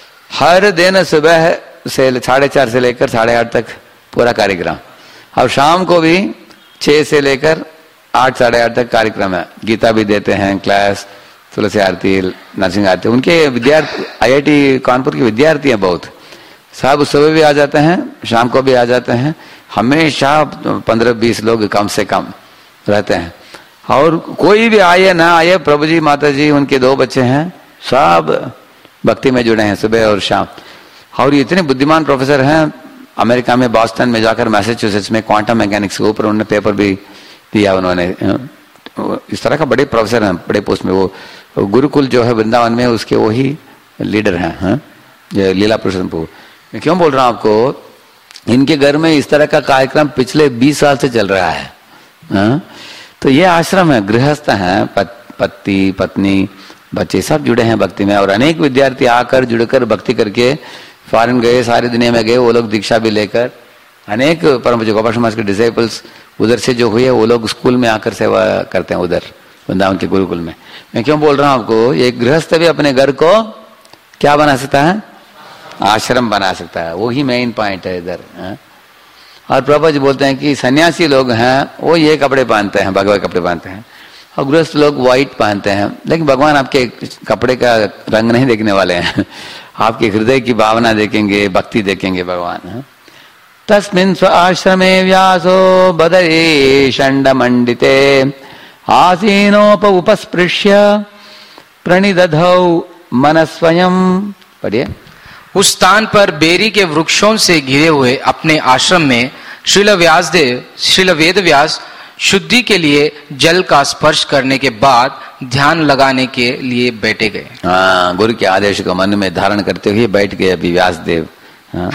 हर दिन सुबह से साढ़े चार से लेकर साढ़े आठ तक पूरा कार्यक्रम, और शाम को भी छह से लेकर आठ साढ़े आठ तक कार्यक्रम है। गीता भी देते हैं, क्लास, तुलसी आरती, नरसिंह आरती। उनके विद्यार्थी आई आई टी कानपुर के विद्यार्थी हैं बहुत, सब सुबह भी आ जाते हैं, शाम को भी आ जाते हैं। हमेशा पंद्रह बीस लोग कम से कम रहते हैं, और कोई भी आए ना आए, प्रभु जी माता जी उनके दो बच्चे हैं, सब भक्ति में जुड़े हैं सुबह और शाम। और ये इतने बुद्धिमान प्रोफेसर हैं, अमेरिका में बॉस्टन में जाकर मैसेच्यूसेट्स में क्वांटम मैकेनिक्स के ऊपर उन्होंने पेपर भी दिया उन्होंने। इस तरह का बड़े प्रोफेसर हैं, बड़े पोस्ट में। वो गुरुकुल जो है वृंदावन में, उसके वही लीडर हैं, हैं? ये लीला पुरुषोत्तम प्रभु। मैं क्यों बोल रहा हूँ आपको, इनके घर में इस तरह का कार्यक्रम पिछले बीस साल से चल रहा है, हैं? तो ये आश्रम है, गृहस्थ हैं, पत, पति पत्नी बच्चे सब जुड़े हैं भक्ति में। और अनेक विद्यार्थी आकर जुड़कर भक्ति करके फॉरेन गए, सारी दुनिया में गए, वो लोग दीक्षा भी लेकर। अनेक परम पूज्य गोपाल समाज के डिसेबल्स उधर से जो हुए, वो लोग स्कूल में आकर सेवा करते हैं उधर वृंदावन के गुरुकुल में। मैं क्यों बोल रहा हूँ आपको, ये गृहस्थ भी अपने घर को क्या बना सकता है? आश्रम बना सकता है। वही मेन पॉइंट है इधर। और प्रभु जी बोलते हैं कि सन्यासी लोग हैं वो ये कपड़े पहनते हैं, भगवा कपड़े पहनते हैं, और गृहस्थ लोग व्हाइट पहनते हैं। लेकिन भगवान आपके कपड़े का रंग नहीं देखने वाले हैं, आपके हृदय की भावना देखेंगे, भक्ति देखेंगे भगवान। तस्मिन् स्व आश्रमे व्यासो बदरे षण्ड मंडिते आसीनोप उपस्पृश्य प्रणिदधौ मनस्वयं। पढ़िए। उस स्थान पर बेरी के वृक्षों से घिरे हुए अपने आश्रम में श्रील व्यासदेव श्रील वेद व्यास शुद्धि के लिए जल का स्पर्श करने के बाद ध्यान लगाने के लिए बैठे गए। हाँ, गुरु के आदेश को मन में धारण करते हुए बैठ गए अभी व्यासदेव। हाँ,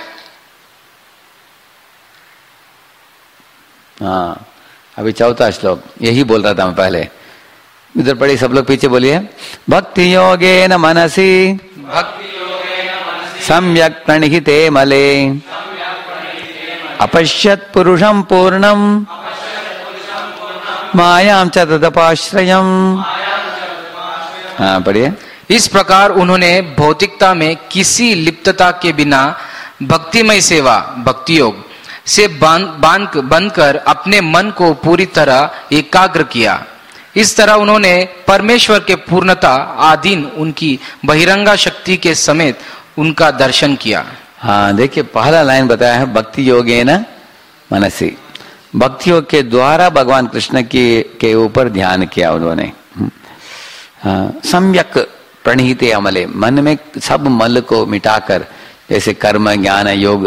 हाँ, अभी चौथा श्लोक यही बोल रहा था मैं पहले, इधर पढ़ी सब लोग पीछे बोलिए। भक्ति योगेन मनसि सम्यक् प्रणिहिते मले अपश्यत् पुरुषं पूर्णं मायां च तदपाश्रयम्। हाँ पढ़िए। इस प्रकार उन्होंने भौतिकता में किसी लिप्तता के बिना भक्तिमय सेवा भक्ति योग से बांध बांध बंधकर अपने मन को पूरी तरह एकाग्र किया। इस तरह उन्होंने परमेश्वर के पूर्णता आधीन उनकी बहिरंगा शक्ति के समेत उनका दर्शन किया। हाँ देखिए, पहला लाइन बताया है भक्ति योगेन मनसि, भक्ति योग के द्वारा भगवान कृष्ण की के ऊपर ध्यान किया उन्होंने। हाँ, सम्यक प्रणीते अमले, मन में सब मल को मिटाकर, जैसे कर्म ज्ञान योग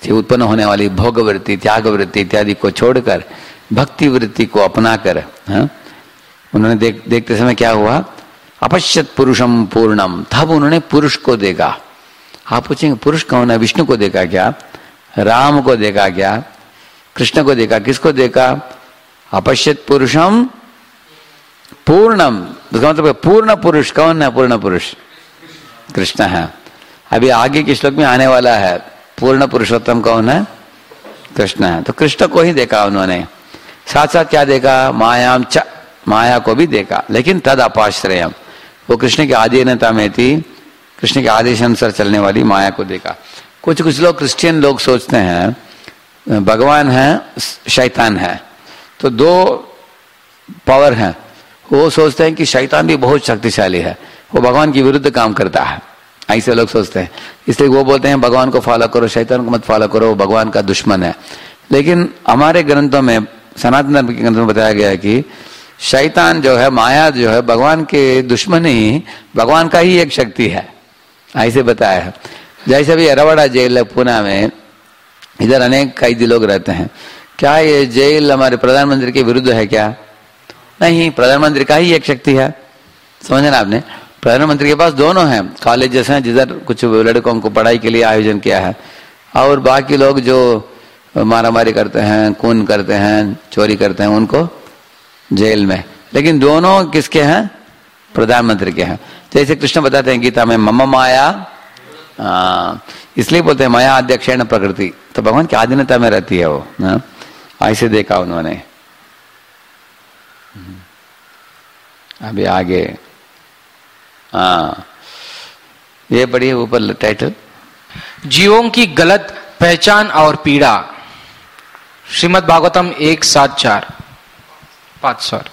से उत्पन्न होने वाली भोग वृत्ति, त्याग वृत्ति इत्यादि को छोड़कर भक्ति वृत्ति को अपनाकर, हाँ, उन्होंने देख देखते समय क्या हुआ, अपश्यत पुरुषम पूर्णम, तब उन्होंने पुरुष को देखा। आप पूछेंगे पुरुष कौन है? विष्णु को देखा क्या, राम को देखा क्या, कृष्ण को देखा, किसको देखा? अपश्यत पुरुषम पूर्णम, उसका मतलब पूर्ण पुरुष कौन है? पूर्ण पुरुष कृष्ण है। अभी आगे के श्लोक में आने वाला है पूर्ण पुरुषोत्तम कौन है? कृष्ण है। तो कृष्ण को ही देखा उन्होंने, साथ साथ क्या देखा? मायाम च, माया को भी देखा, लेकिन तद अपाश्रयम, वो कृष्ण की आधीनता में थी, कृष्ण के आदेश अनुसार चलने वाली माया को देखा। कुछ कुछ लोग क्रिश्चियन लोग सोचते हैं भगवान है शैतान है, तो दो पावर हैं। वो सोचते हैं कि शैतान भी बहुत शक्तिशाली है, वो भगवान के विरुद्ध काम करता है, ऐसे लोग सोचते हैं। इसलिए वो बोलते हैं भगवान को फॉलो करो, शैतान को मत फॉलो करो, वो भगवान का दुश्मन है। लेकिन हमारे ग्रंथों में, सनातन धर्म के ग्रंथों में बताया गया है कि शैतान जो है, माया जो है, भगवान के दुश्मन ही, भगवान का ही एक शक्ति है, ऐसे बताया है। जैसे भी अरवाड़ा जेल है पूना में, इधर अनेक कैदी लोग रहते हैं। क्या ये जेल हमारे प्रधानमंत्री के विरुद्ध है क्या? नहीं, प्रधानमंत्री का ही एक शक्ति है, समझना आपने। प्रधानमंत्री के पास दोनों हैं, कॉलेजेस हैं जिधर कुछ लड़कों को पढ़ाई के लिए आयोजन किया है, और बाकी लोग जो मारामारी करते हैं, खून करते हैं, चोरी करते हैं, उनको जेल में। लेकिन दोनों किसके हैं? प्रधानमंत्री के हैं। जैसे कृष्ण बताते हैं गीता में, मम माया, आ, इसलिए बोलते हैं माया अध्यक्षेण प्रकृति, तो भगवान की आधीनता में रहती है वो, ना? ऐसे देखा उन्होंने। अभी आगे हाँ, ये पढ़िए ऊपर टाइटल, जीवों की गलत पहचान और पीड़ा, श्रीमद् भागवतम एक सात चार पांच सर।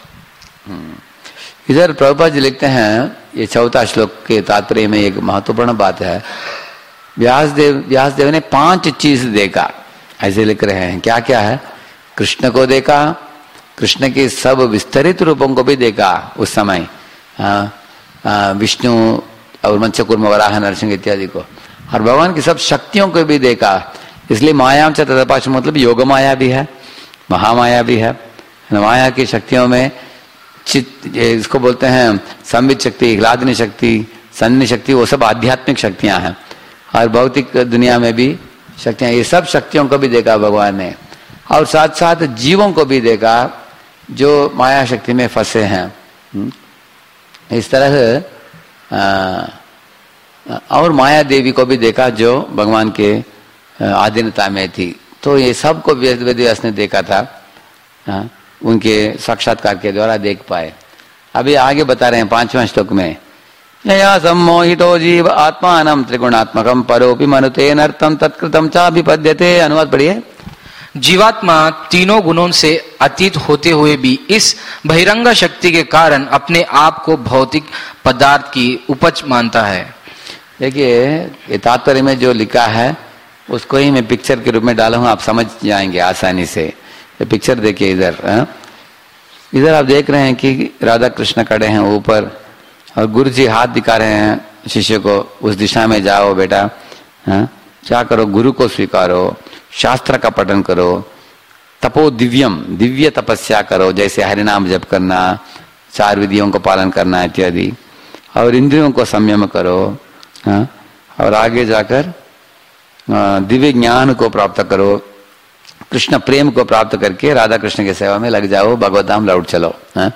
इधर प्रभुपाद जी लिखते हैं, ये चौथा श्लोक के तात्पर्य में एक महत्वपूर्ण बात है। व्यासदेव व्यासदेव ने पांच चीज देखा, ऐसे लिख रहे हैं। क्या क्या है? कृष्ण को देखा, कृष्ण के सब विस्तरित रूपों को भी देखा उस समय, विष्णु और मत्स्यकूर्म, वराह, नरसिंह इत्यादि को, और भगवान की सब शक्तियों को भी देखा। इसलिए मायाम च तदपाश मतलब योग माया भी है, महामाया भी है। माया की शक्तियों में चित्त, इसको बोलते हैं संवित शक्ति, ह्लादनी शक्ति, सन्नी शक्ति, वो सब आध्यात्मिक शक्तियां हैं। और भौतिक दुनिया में भी शक्तियां, ये सब शक्तियों को भी देखा भगवान ने, और साथ साथ जीवों को भी देखा जो माया शक्ति में फंसे हैं। इस तरह आ, और माया देवी को भी देखा जो भगवान के आधीनता में थी। तो ये सब को वेद व्यास ने देखा था, आ, उनके साक्षात्कार के द्वारा देख पाए। अभी आगे बता रहे हैं पांचवें श्लोक में, यया सम्मोहितो जीव आत्मानं त्रिगुणात्मकं परोपि मनुते नर्तम तत्कृतम चाभिपद्यते। अनुवाद पढ़िए। जीवात्मा तीनों गुणों से अतीत होते हुए भी इस बहिरंग शक्ति के कारण अपने आप को भौतिक पदार्थ की उपज मानता है। देखिए, ये तात्पर्य में जो लिखा है उसको ही मैं पिक्चर के रूप में डाला हूं, आप समझ जाएंगे आसानी से। ये पिक्चर देखिए इधर, इधर आप देख रहे हैं कि राधा कृष्ण खड़े हैं ऊपर, और गुरु जी हाथ दिखा रहे हैं शिष्य को, उस दिशा में जाओ बेटा, हाँ क्या करो, गुरु को स्वीकारो, शास्त्र का पठन करो, तपो दिव्यम, दिव्य तपस्या करो, जैसे हरिनाम जप करना, चार विधियों को पालन करना इत्यादि, और इंद्रियों को संयम करो, हाँ, और आगे जाकर दिव्य ज्ञान को प्राप्त करो, कृष्ण प्रेम को प्राप्त करके राधा कृष्ण की सेवा में लग जाओ, भगवत धाम लौट चलो। हाँ?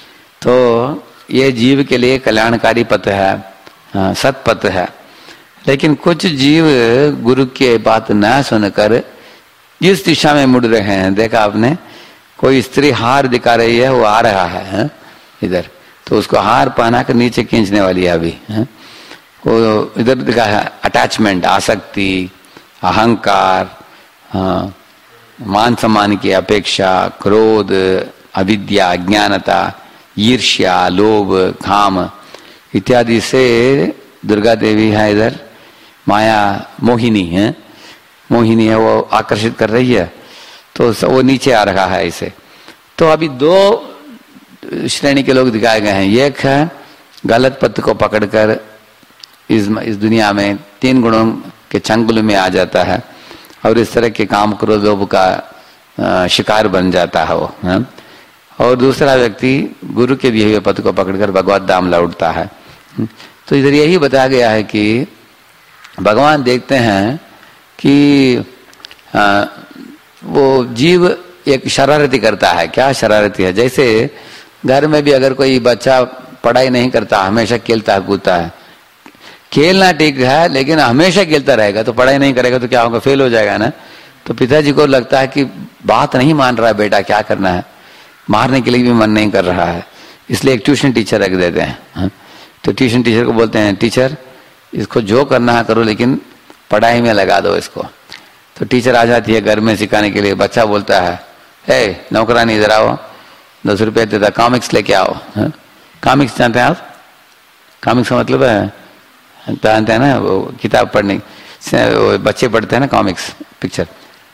तो ये जीव के लिए कल्याणकारी पथ है, हाँ, सत पथ है। लेकिन कुछ जीव गुरु की बात न सुनकर इस दिशा में मुड़ रहे हैं। देखा आपने, कोई स्त्री हार दिखा रही है, वो आ रहा है, है? इधर, तो उसको हार पहना कर नीचे खींचने वाली है अभी, है? वो इधर दिखा है अटैचमेंट, आसक्ति, अहंकार, हाँ, मान सम्मान की अपेक्षा, क्रोध, अविद्या, अज्ञानता, ईर्ष्या, लोभ, काम इत्यादि से दुर्गा देवी है इधर, माया मोहिनी है, मोहिनी है, वो आकर्षित कर रही है, तो वो नीचे आ रहा है इसे। तो अभी दो श्रेणी के लोग दिखाए गए हैं। एक है गलत पथ को पकड़कर इस इस दुनिया में तीन गुणों के चंगुल में आ जाता है, और इस तरह के काम क्रोध लोभ का शिकार बन जाता है वो है? और दूसरा व्यक्ति गुरु के दिए हुए पद को पकड़कर भगवत धाम लौटता है। तो इधर यही बताया गया है कि भगवान देखते हैं कि आ, वो जीव एक शरारती करता है। क्या शरारती है? जैसे घर में भी अगर कोई बच्चा पढ़ाई नहीं करता, हमेशा खेलता है कूदता है, खेलना ठीक है लेकिन हमेशा खेलता रहेगा तो पढ़ाई नहीं करेगा तो क्या होगा? फेल हो जाएगा ना। तो पिताजी को लगता है कि बात नहीं मान रहा है बेटा, क्या करना है, मारने के लिए भी मन नहीं कर रहा है, इसलिए एक ट्यूशन टीचर रख देते हैं। तो ट्यूशन टीचर को बोलते हैं टीचर इसको जो करना है करो लेकिन पढ़ाई में लगा दो इसको। तो टीचर आ जाती है घर में सिखाने के लिए। बच्चा बोलता है ए नौकरानी इधर आओ, दस रुपये देता, कॉमिक्स लेके आओ। कॉमिक्स जानते हैं आप? कॉमिक्स का मतलब है जानते हैं ना, वो किताब पढ़ने, वो बच्चे पढ़ते हैं ना कॉमिक्स पिक्चर।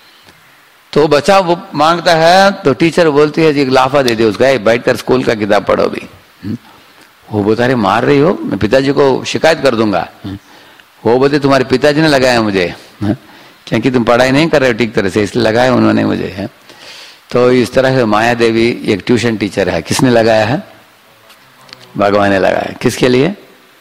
तो बच्चा वो मांगता है तो टीचर बोलती है जी लाफा दे दे उसका, बैठ कर स्कूल का किताब पढ़ो भी। वो बोलता है मार रही हो, मैं पिताजी को शिकायत कर दूंगा। वो बोलते तुम्हारे पिताजी ने लगाया मुझे, क्योंकि तुम पढ़ाई नहीं कर रहे हो ठीक तरह से, इसलिए लगाया उन्होंने मुझे है। तो इस तरह से माया देवी एक ट्यूशन टीचर है। किसने लगाया है? भगवान ने लगाया। किसके लिए?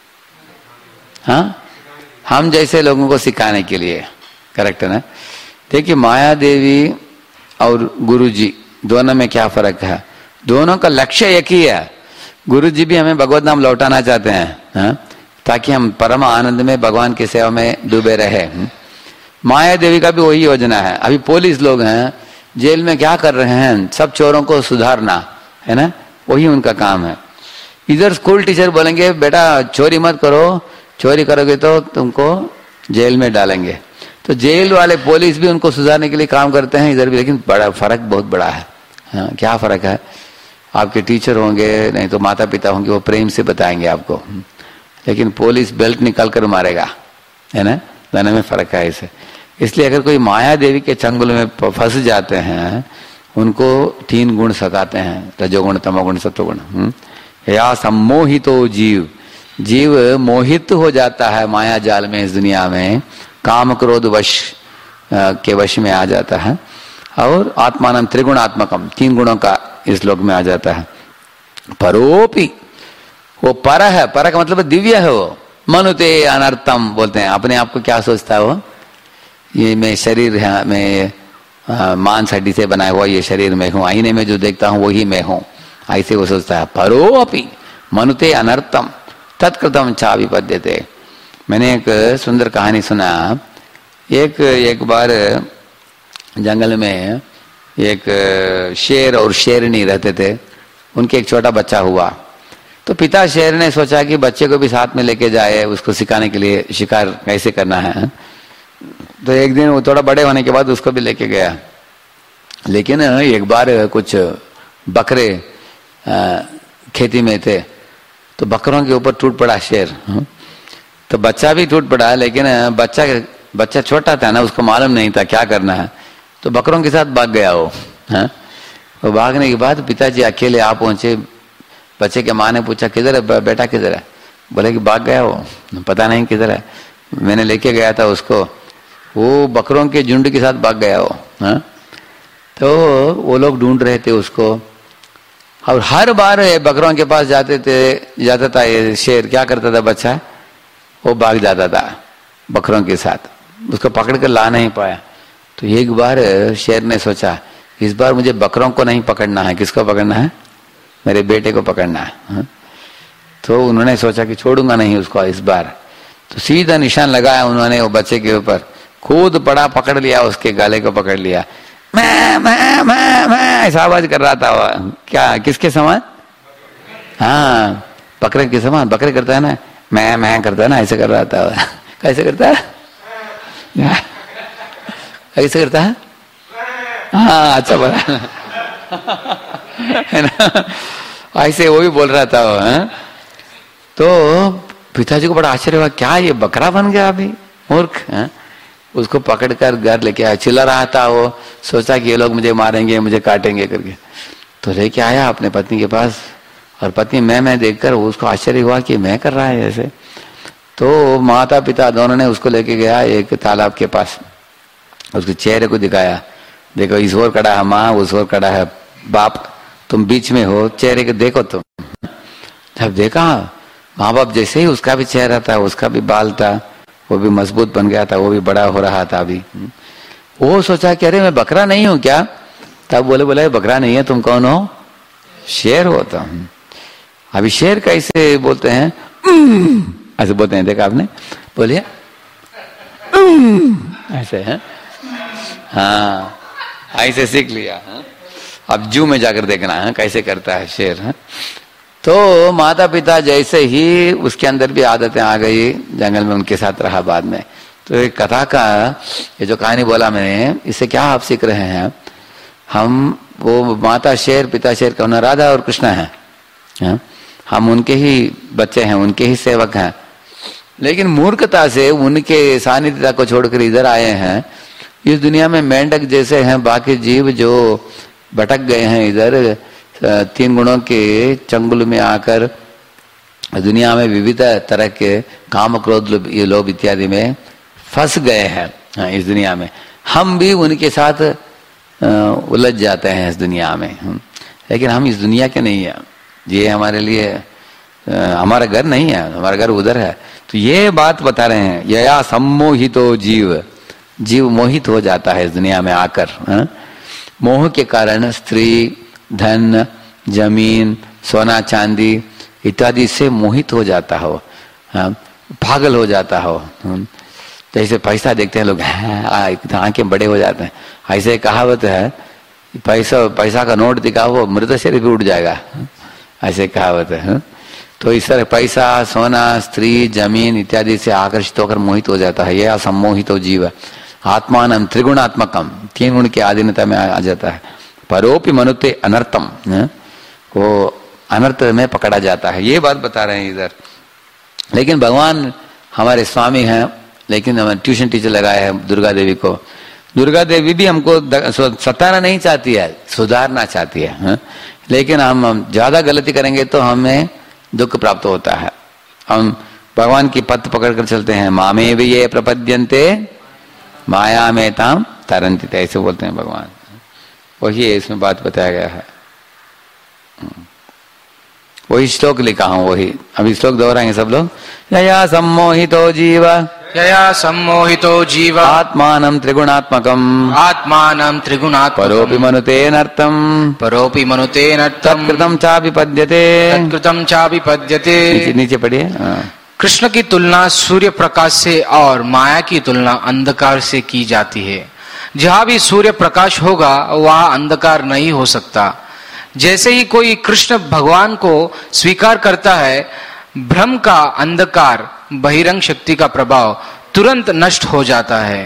हाँ, हम जैसे लोगों को सिखाने के लिए। करेक्ट है ना? देखिए माया देवी और गुरु जी दोनों में क्या फर्क है? दोनों का लक्ष्य एक ही है। गुरु जी भी हमें भगवत नाम लौटाना चाहते हैं, हाँ? ताकि हम परम आनंद में भगवान की सेवा में डूबे रहे। माया देवी का भी वही योजना है। अभी पुलिस लोग हैं जेल में, क्या कर रहे हैं? सब चोरों को सुधारना है ना, वही उनका काम है। इधर स्कूल टीचर बोलेंगे बेटा चोरी मत करो, चोरी करोगे तो तुमको जेल में डालेंगे। तो जेल वाले पुलिस भी उनको सुधारने के लिए काम करते हैं इधर भी। लेकिन बड़ा फर्क बहुत बड़ा है। हाँ, क्या फर्क है? आपके टीचर होंगे नहीं तो माता पिता होंगे, वो प्रेम से बताएंगे आपको, लेकिन पुलिस बेल्ट निकाल कर मारेगा, है ना। दोनों में फर्क है इसे। इसलिए अगर कोई माया देवी के चंगुल में फंस जाते हैं, उनको तीन गुण सताते हैं, रजोगुण तमोगुण सत्वगुण। या सम्मोहितो जीव, जीव मोहित हो जाता है माया जाल में, इस दुनिया में काम क्रोध वश के वश में आ जाता है। और आत्मानम त्रिगुणात्मकम, तीन गुणों का इस लोक में आ जाता है। परोपि, वो पर है, पर का मतलब दिव्य है वो। मनुते अनर्थम बोलते हैं। अपने आप को क्या सोचता है वो? ये मैं शरीर है, मैं मांस हड्डी से बनाया हुआ ये शरीर में हूँ, आईने में जो देखता हूँ वही मैं हूँ, ऐसे वो सोचता है। परोपि मनुते अनर्थम तत्कृतम चा विपद्यते। मैंने एक सुंदर कहानी सुना। एक एक बार जंगल में एक शेर और शेरनी रहते थे, उनके एक छोटा बच्चा हुआ। तो पिता शेर ने सोचा कि बच्चे को भी साथ में लेके जाए, उसको सिखाने के लिए शिकार कैसे करना है। तो एक दिन वो थोड़ा बड़े होने के बाद उसको भी लेके गया। लेकिन एक बार कुछ बकरे खेती में थे, तो बकरों के ऊपर टूट पड़ा शेर। तो बच्चा भी टूट पड़ा, लेकिन बच्चा बच्चा छोटा था ना, उसको मालूम नहीं था क्या करना है। तो बकरों के साथ भाग गया वो। हाँ, वो भागने के बाद पिताजी अकेले आ पहुंचे। बच्चे के माँ ने पूछा किधर है बेटा, किधर है? बोले कि भाग गया वो, पता नहीं किधर है, मैंने लेके गया था उसको, वो बकरों के झुंड के साथ भाग गया वो। हाँ, तो वो लोग ढूंढ रहे थे उसको। और हर बार बकरों के पास जाते थे जाता था ये शेर, क्या करता था बच्चा? वो भाग जाता था बकरों के साथ, उसको पकड़ कर ला नहीं पाया। तो एक बार शेर ने सोचा इस बार मुझे बकरों को नहीं पकड़ना है, किसको पकड़ना है? मेरे बेटे को पकड़ना है। हाँ? तो उन्होंने सोचा कि छोड़ूंगा नहीं उसको इस बार। तो सीधा निशान लगाया उन्होंने वो बच्चे के ऊपर, कूद पड़ा, पकड़ लिया, उसके गाले को पकड़ लिया। मैं मैं मैं मैं ऐसा आवाज कर रहा था वो। क्या किसके समान? हाँ, बकरे के समान। बकरे करता है ना, मैं मैं करता है ना, ऐसे कर रहा था वो। कैसे करता है? कैसे करता है? हाँ, अच्छा बोला है ना, ऐसे वो भी बोल रहा था वो। है? तो पिताजी को बड़ा आश्चर्य हुआ, क्या ये बकरा बन गया अभी, मूर्ख। है? उसको पकड़कर घर लेके आया, चिल्ला रहा था वो, सोचा कि ये लोग मुझे मारेंगे, मुझे काटेंगे करके। तो लेके आया अपने पत्नी के पास, और पत्नी मैं मैं देखकर उसको आश्चर्य हुआ कि मैं कर रहा है ऐसे। तो माता पिता दोनों ने उसको लेके गया एक तालाब के पास, उसके चेहरे को दिखाया, देखो इस ओर खड़ा है माँ, उस ओर खड़ा है बाप, तुम बीच में हो, चेहरे को देखो तुम। जब देखा माँ बाप जैसे ही उसका भी चेहरा था, उसका भी बाल था, वो भी मजबूत बन गया था, वो भी बड़ा हो रहा था अभी। वो सोचा कि अरे मैं बकरा नहीं हूं क्या? तब बोले बोले बकरा नहीं है, तुम कौन हो? शेर हो तुम। अभी शेर कैसे बोलते हैं? ऐसे बोलते हैं, देखा आपने? बोलिए ऐसे है। हाँ ऐसे सीख लिया। हाँ? अब जू में जाकर देखना है कैसे करता है शेर। है? तो माता पिता जैसे ही उसके अंदर भी आदतें आ गई, जंगल में उनके साथ रहा बाद में। तो एक कथा का ये जो कहानी बोला मैंने, इससे क्या आप सीख रहे हैं? हम वो माता शेर पिता शेर का होना राधा और कृष्ण है, है? हम उनके ही बच्चे हैं, उनके ही सेवक हैं, लेकिन मूर्खता से उनके सानिध्यता को छोड़कर इधर आए हैं। इस दुनिया में मेंढक जैसे हैं बाकी जीव जो भटक गए हैं इधर तीन गुणों के चंगुल में आकर दुनिया में विविध तरह के काम क्रोध ये लोभ इत्यादि में फंस गए हैं इस दुनिया में। हम भी उनके साथ उलझ जाते हैं इस दुनिया में, लेकिन हम इस दुनिया के नहीं है। ये हमारे लिए हमारा घर नहीं है, हमारा घर उधर है। तो ये बात बता रहे हैं, यया सम्मोहितो जीव, जीव मोहित हो जाता है इस दुनिया में आकर। हा? मोह के कारण स्त्री, धन, जमीन, सोना चांदी इत्यादि से मोहित हो जाता हो, हा? पागल हो जाता हो। जैसे पैसा देखते हैं लोग, आंखें बड़े हो जाते हैं। ऐसे कहावत है, पैसा पैसा का नोट दिखाओ वो मृत शरीर भी उठ जाएगा, ऐसे कहावत है। हा? तो इस तरह पैसा, सोना, स्त्री, जमीन इत्यादि से आकर्षित होकर मोहित हो जाता है। यह सम्मोहित हो जीव आत्मान त्रिगुणात्मकम, तीन गुण की आधीनता में आ जाता है। परोपि मनुते अनर्थम, वो अनर्थ में पकड़ा जाता है। ये बात बता रहे हैं इधर। लेकिन भगवान हमारे स्वामी हैं, लेकिन हम ट्यूशन टीचर लगाए हैं दुर्गा देवी को। दुर्गा देवी भी हमको सताना नहीं चाहती है, सुधारना चाहती है, है? लेकिन हम ज्यादा गलती करेंगे तो हमें दुख प्राप्त होता है। हम भगवान की पथ पकड़ कर चलते हैं, मामे भी ये प्रपद्यन्ते माया में ताम तरंती, ऐसे बोलते हैं भगवान। वही इसमें बात बताया गया है, वही श्लोक लिखा हूं, वही अभी श्लोक दोहराएंगे सब लोग। यया सम्मोहितो जीव, यया सम्मोहितो जीव आत्मानं त्रिगुणात्मकम्, आत्मानं त्रिगुणात्मकम्, परोपि मनुते नर्तम्, परोपि मनुते नर्तम्, तत्कृतं चाभिपद्यते, तत्कृतं चाभिपद्यते। नीचे, नीचे पढ़िए। कृष्ण की तुलना सूर्य प्रकाश से और माया की तुलना अंधकार से की जाती है। जहां भी सूर्य प्रकाश होगा वहां अंधकार नहीं हो सकता। जैसे ही कोई कृष्ण भगवान को स्वीकार करता है, भ्रम का अंधकार, बहिरंग शक्ति का प्रभाव तुरंत नष्ट हो जाता है।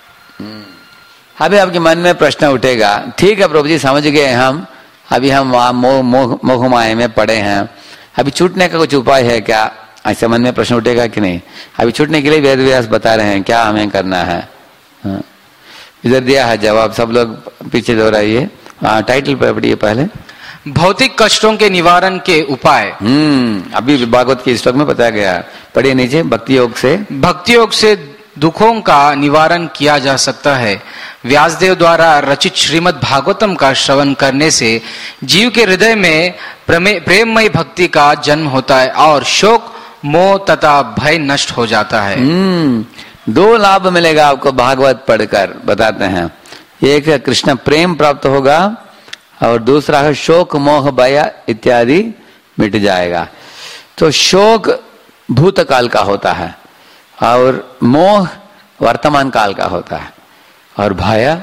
अभी आपके मन में प्रश्न उठेगा, ठीक है प्रभु जी समझ गए हम, अभी हम वहां मोह मोह मोह माया में पड़े हैं, अभी छूटने का कुछ उपाय है क्या? ऐसे मन में प्रश्न उठेगा कि नहीं? अभी छूटने के लिए वेद व्यास बता रहे हैं क्या हमें करना है। हाँ। इधर दिया है जवाब, सब लोग पीछे दोहराइए। टाइटल पर पढ़िए पहले, भौतिक कष्टों के निवारण के उपाय। हम्म अभी भागवत के श्लोक में बताया गया, पढ़िए नीचे। भक्ति योग से, भक्ति योग से दुखों का निवारण किया जा सकता है। व्यासदेव द्वारा रचित श्रीमद् भागवतम का श्रवण करने से जीव के हृदय में प्रेममय भक्ति का जन्म होता है और शोक, मोह तथा भय नष्ट हो जाता है। हम्म दो लाभ मिलेगा आपको भागवत पढ़कर, बताते हैं। एक है कृष्ण प्रेम प्राप्त होगा और दूसरा है शोक, मोह, भय इत्यादि मिट जाएगा। तो शोक भूतकाल का होता है और मोह वर्तमान काल का होता है और भय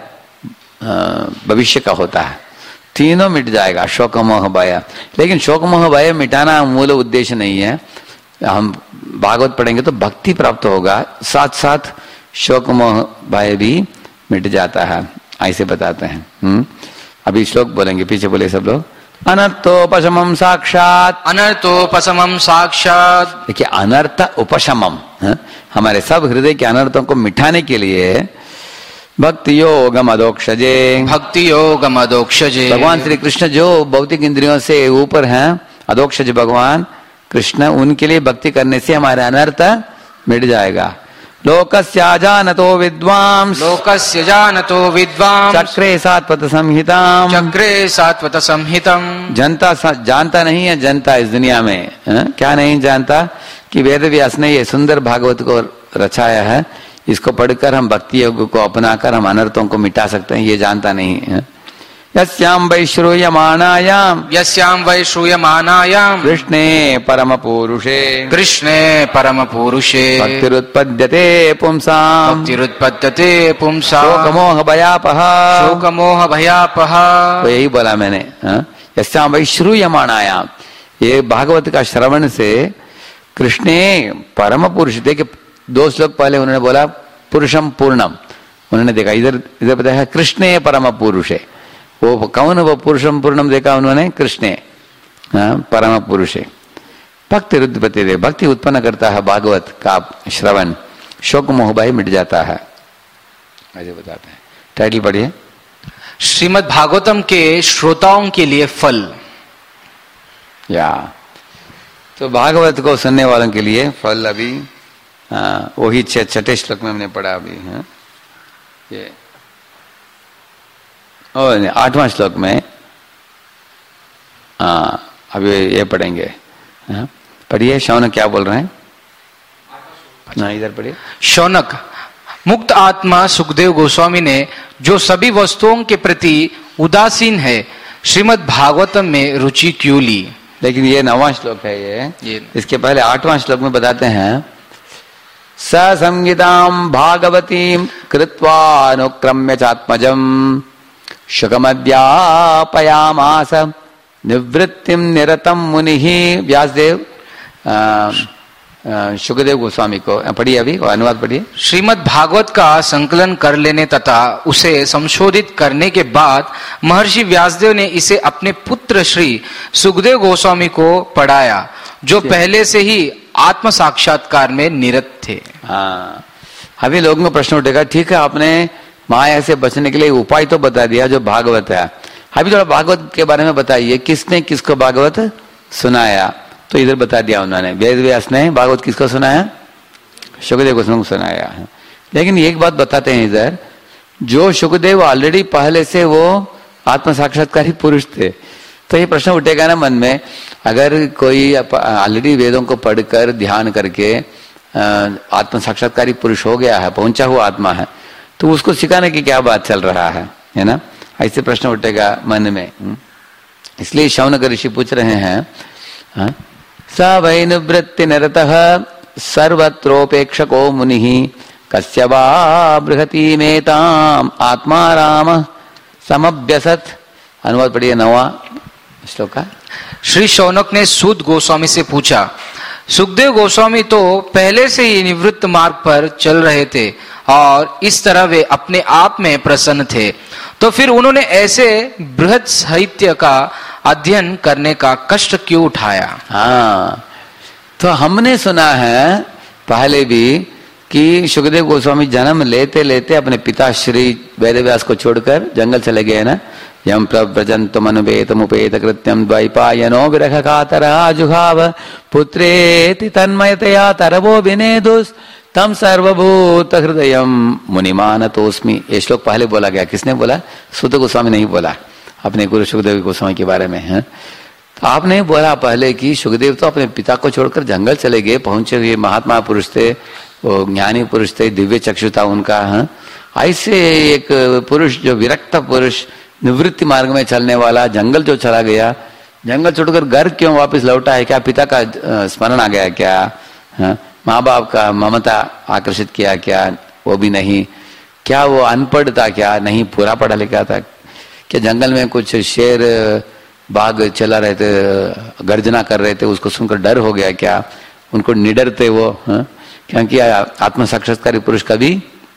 भविष्य का होता है। तीनों मिट जाएगा, शोक, मोह, भय। लेकिन शोक, मोह, भय मिटाना मूल उद्देश्य नहीं है। हम भागवत पढ़ेंगे तो भक्ति प्राप्त होगा, साथ साथ शोक, मोह, भय भी मिट जाता है, ऐसे बताते हैं। हम्म अभी श्लोक बोलेंगे, पीछे बोले सब लोग। अनर्थोपशमम साक्षात, अनर्थोपशमम साक्षात। देखिए अनर्थ उपशमम, हमारे सब हृदय के अनर्थों को मिटाने के लिए भक्ति योगम अदोक्षजे, भक्ति योगम अदोक्षजे। भगवान श्री कृष्ण जो भौतिक इंद्रियों से ऊपर हैं, अदोक्षज भगवान कृष्ण, उनके लिए भक्ति करने से हमारा अनर्थ मिट जाएगा। लोकस्याजानतो विद्वांस लोकस्य जानतो विद्वांस चक्रे सात्वत संहिताम चक्रे सात्वत संहितम। जनता जानता नहीं है जनता इस दुनिया में है? क्या नहीं जानता कि वेद व्यास ने ये सुंदर भागवत को रचाया है, इसको पढ़कर हम भक्ति योग को अपनाकर हम अनर्थों को मिटा सकते हैं, ये जानता नहीं है। यस्याम वै श्रूयमाणायाम यस्याम वै श्रूयमानायाम कृष्णे परम पुरुषे कृष्णे परम पुरुषे भक्तिरुत्पद्यते पुंसाम भक्तिरुत्पद्यते पुंसाम शोकमोह भयापः शोकमोह भयापः। तो यही बोला मैंने, यस्याम वै श्रूयमाणायाम, ये भागवत का श्रवण से कृष्णे परम पुरुष, देखिए दो श्लोक पहले उन्होंने बोला पुरुषम पूर्णम, उन्होंने देखा इधर इधर बताया कृष्णे परम पुरुष है, वो कौन वो पुरुषम पूर्णम देखा उन्होंने, कृष्णे परम पुरुष है। भक्ति रुद्रपति दे, भक्ति उत्पन्न करता है भागवत का श्रवण, शोक मोह भय मिट जाता है, ऐसे बताते हैं। टाइटल पढ़िए। श्रीमद् भागवतम के श्रोताओं के लिए फल। या तो भागवत को सुनने वालों के लिए फल अभी हाँ, वही छठे श्लोक में हमने पढ़ा अभी है ये, और आठवां श्लोक में हाँ अभी ये पढ़ेंगे। हाँ, पढ़िए शौनक क्या बोल रहे हैं, हाँ इधर पढ़िए। शौनक, मुक्त आत्मा सुखदेव गोस्वामी ने जो सभी वस्तुओं के प्रति उदासीन है, श्रीमद् भागवतम में रुचि क्यों ली। लेकिन ये नौवां श्लोक है ये, ये इसके पहले आठवां श्लोक में बताते हैं स संगीताम भागवतीम कृत्वानुक्रम्य चात्मजम शुकमद्यापयामास निवृत्तिम निरतम मुनिः। व्यासदेव शुकदेव गोस्वामी को पढ़िए, अभी अनुवाद पढ़िए। श्रीमद् भागवत का संकलन कर लेने तथा उसे संशोधित करने के बाद महर्षि व्यासदेव ने इसे अपने पुत्र श्री सुखदेव गोस्वामी को पढ़ाया, जो पहले से ही आत्म साक्षात्कार में निरत थे। हाँ, अभी लोगों को प्रश्न उठेगा, ठीक है आपने माया से बचने के लिए उपाय तो बता दिया जो भागवत है, अभी थोड़ा भागवत के बारे में बताइए, किसने किसको भागवत सुनाया। तो इधर बता दिया उन्होंने, वेद व्यास ने भागवत किसको सुनाया, सुखदेव गोस्वामी को सुनाया है। लेकिन एक बात बताते हैं इधर, जो सुखदेव ऑलरेडी पहले से वो आत्म साक्षात्कारी पुरुष थे, तो ये प्रश्न उठेगा ना मन में, अगर कोई ऑलरेडी वेदों को पढ़कर ध्यान करके आत्म साक्षात्कारी पुरुष हो गया है, पहुंचा हुआ आत्मा है, तो उसको सिखाने की क्या बात चल रहा है, है ना, ऐसे प्रश्न उठेगा मन में। इसलिए शौनक ऋषि पूछ रहे हैं, स वै निवृत्ति निरतः सर्वत्रोपेक्षको मुनिः कस्य वा बृहतीमेताम् आत्मा राम समभ्यसत। अनुवाद पढ़िए नवा श्लोक का। श्री शौनक ने सूत गोस्वामी से पूछा, सुखदेव गोस्वामी तो पहले से ही निवृत्त मार्ग पर चल रहे थे और इस तरह वे अपने आप में प्रसन्न थे, तो फिर उन्होंने ऐसे बृहद साहित्य का अध्ययन करने का कष्ट क्यों उठाया। हाँ, तो हमने सुना है पहले भी कि सुखदेव गोस्वामी जन्म लेते लेते अपने पिता श्री वेदव्यास को छोड़कर जंगल चले गए ना। यम प्रव्रजन्तु मनुपेतमुपेत कृत्यम द्वैपायनो विरह कातरः जुहाव पुत्रेति तन्मयतया तरवो विनेदुस् तम सर्वभूत हृदयम मुनिमानतोस्मि। ये श्लोक पहले बोला गया, किसने बोला, सुत गोस्वामी नहीं बोला अपने गुरु सुखदेव गोस्वामी के बारे में है। तो आपने बोला पहले कि सुखदेव तो अपने पिता को छोड़कर जंगल चले गए, पहुंचे हुए महात्मा पुरुष थे, वो ज्ञानी पुरुष थे, दिव्य चक्षु था उनका है। ऐसे एक पुरुष जो विरक्त पुरुष, निवृत्ति मार्ग में चलने वाला, जंगल जो चला गया, जंगल छोड़कर घर क्यों वापस लौटा है, क्या पिता का स्मरण आ गया क्या, माँ बाप का ममता आकर्षित किया क्या, वो भी नहीं, क्या वो अनपढ़ था क्या, नहीं पूरा पढ़ा लिखा था क्या, जंगल में कुछ शेर बाघ चला रहे थे, गर्जना कर रहे थे, उसको सुनकर डर हो गया क्या, उनको निडर थे वो, क्योंकि आत्म साक्षात्कारी पुरुष कभी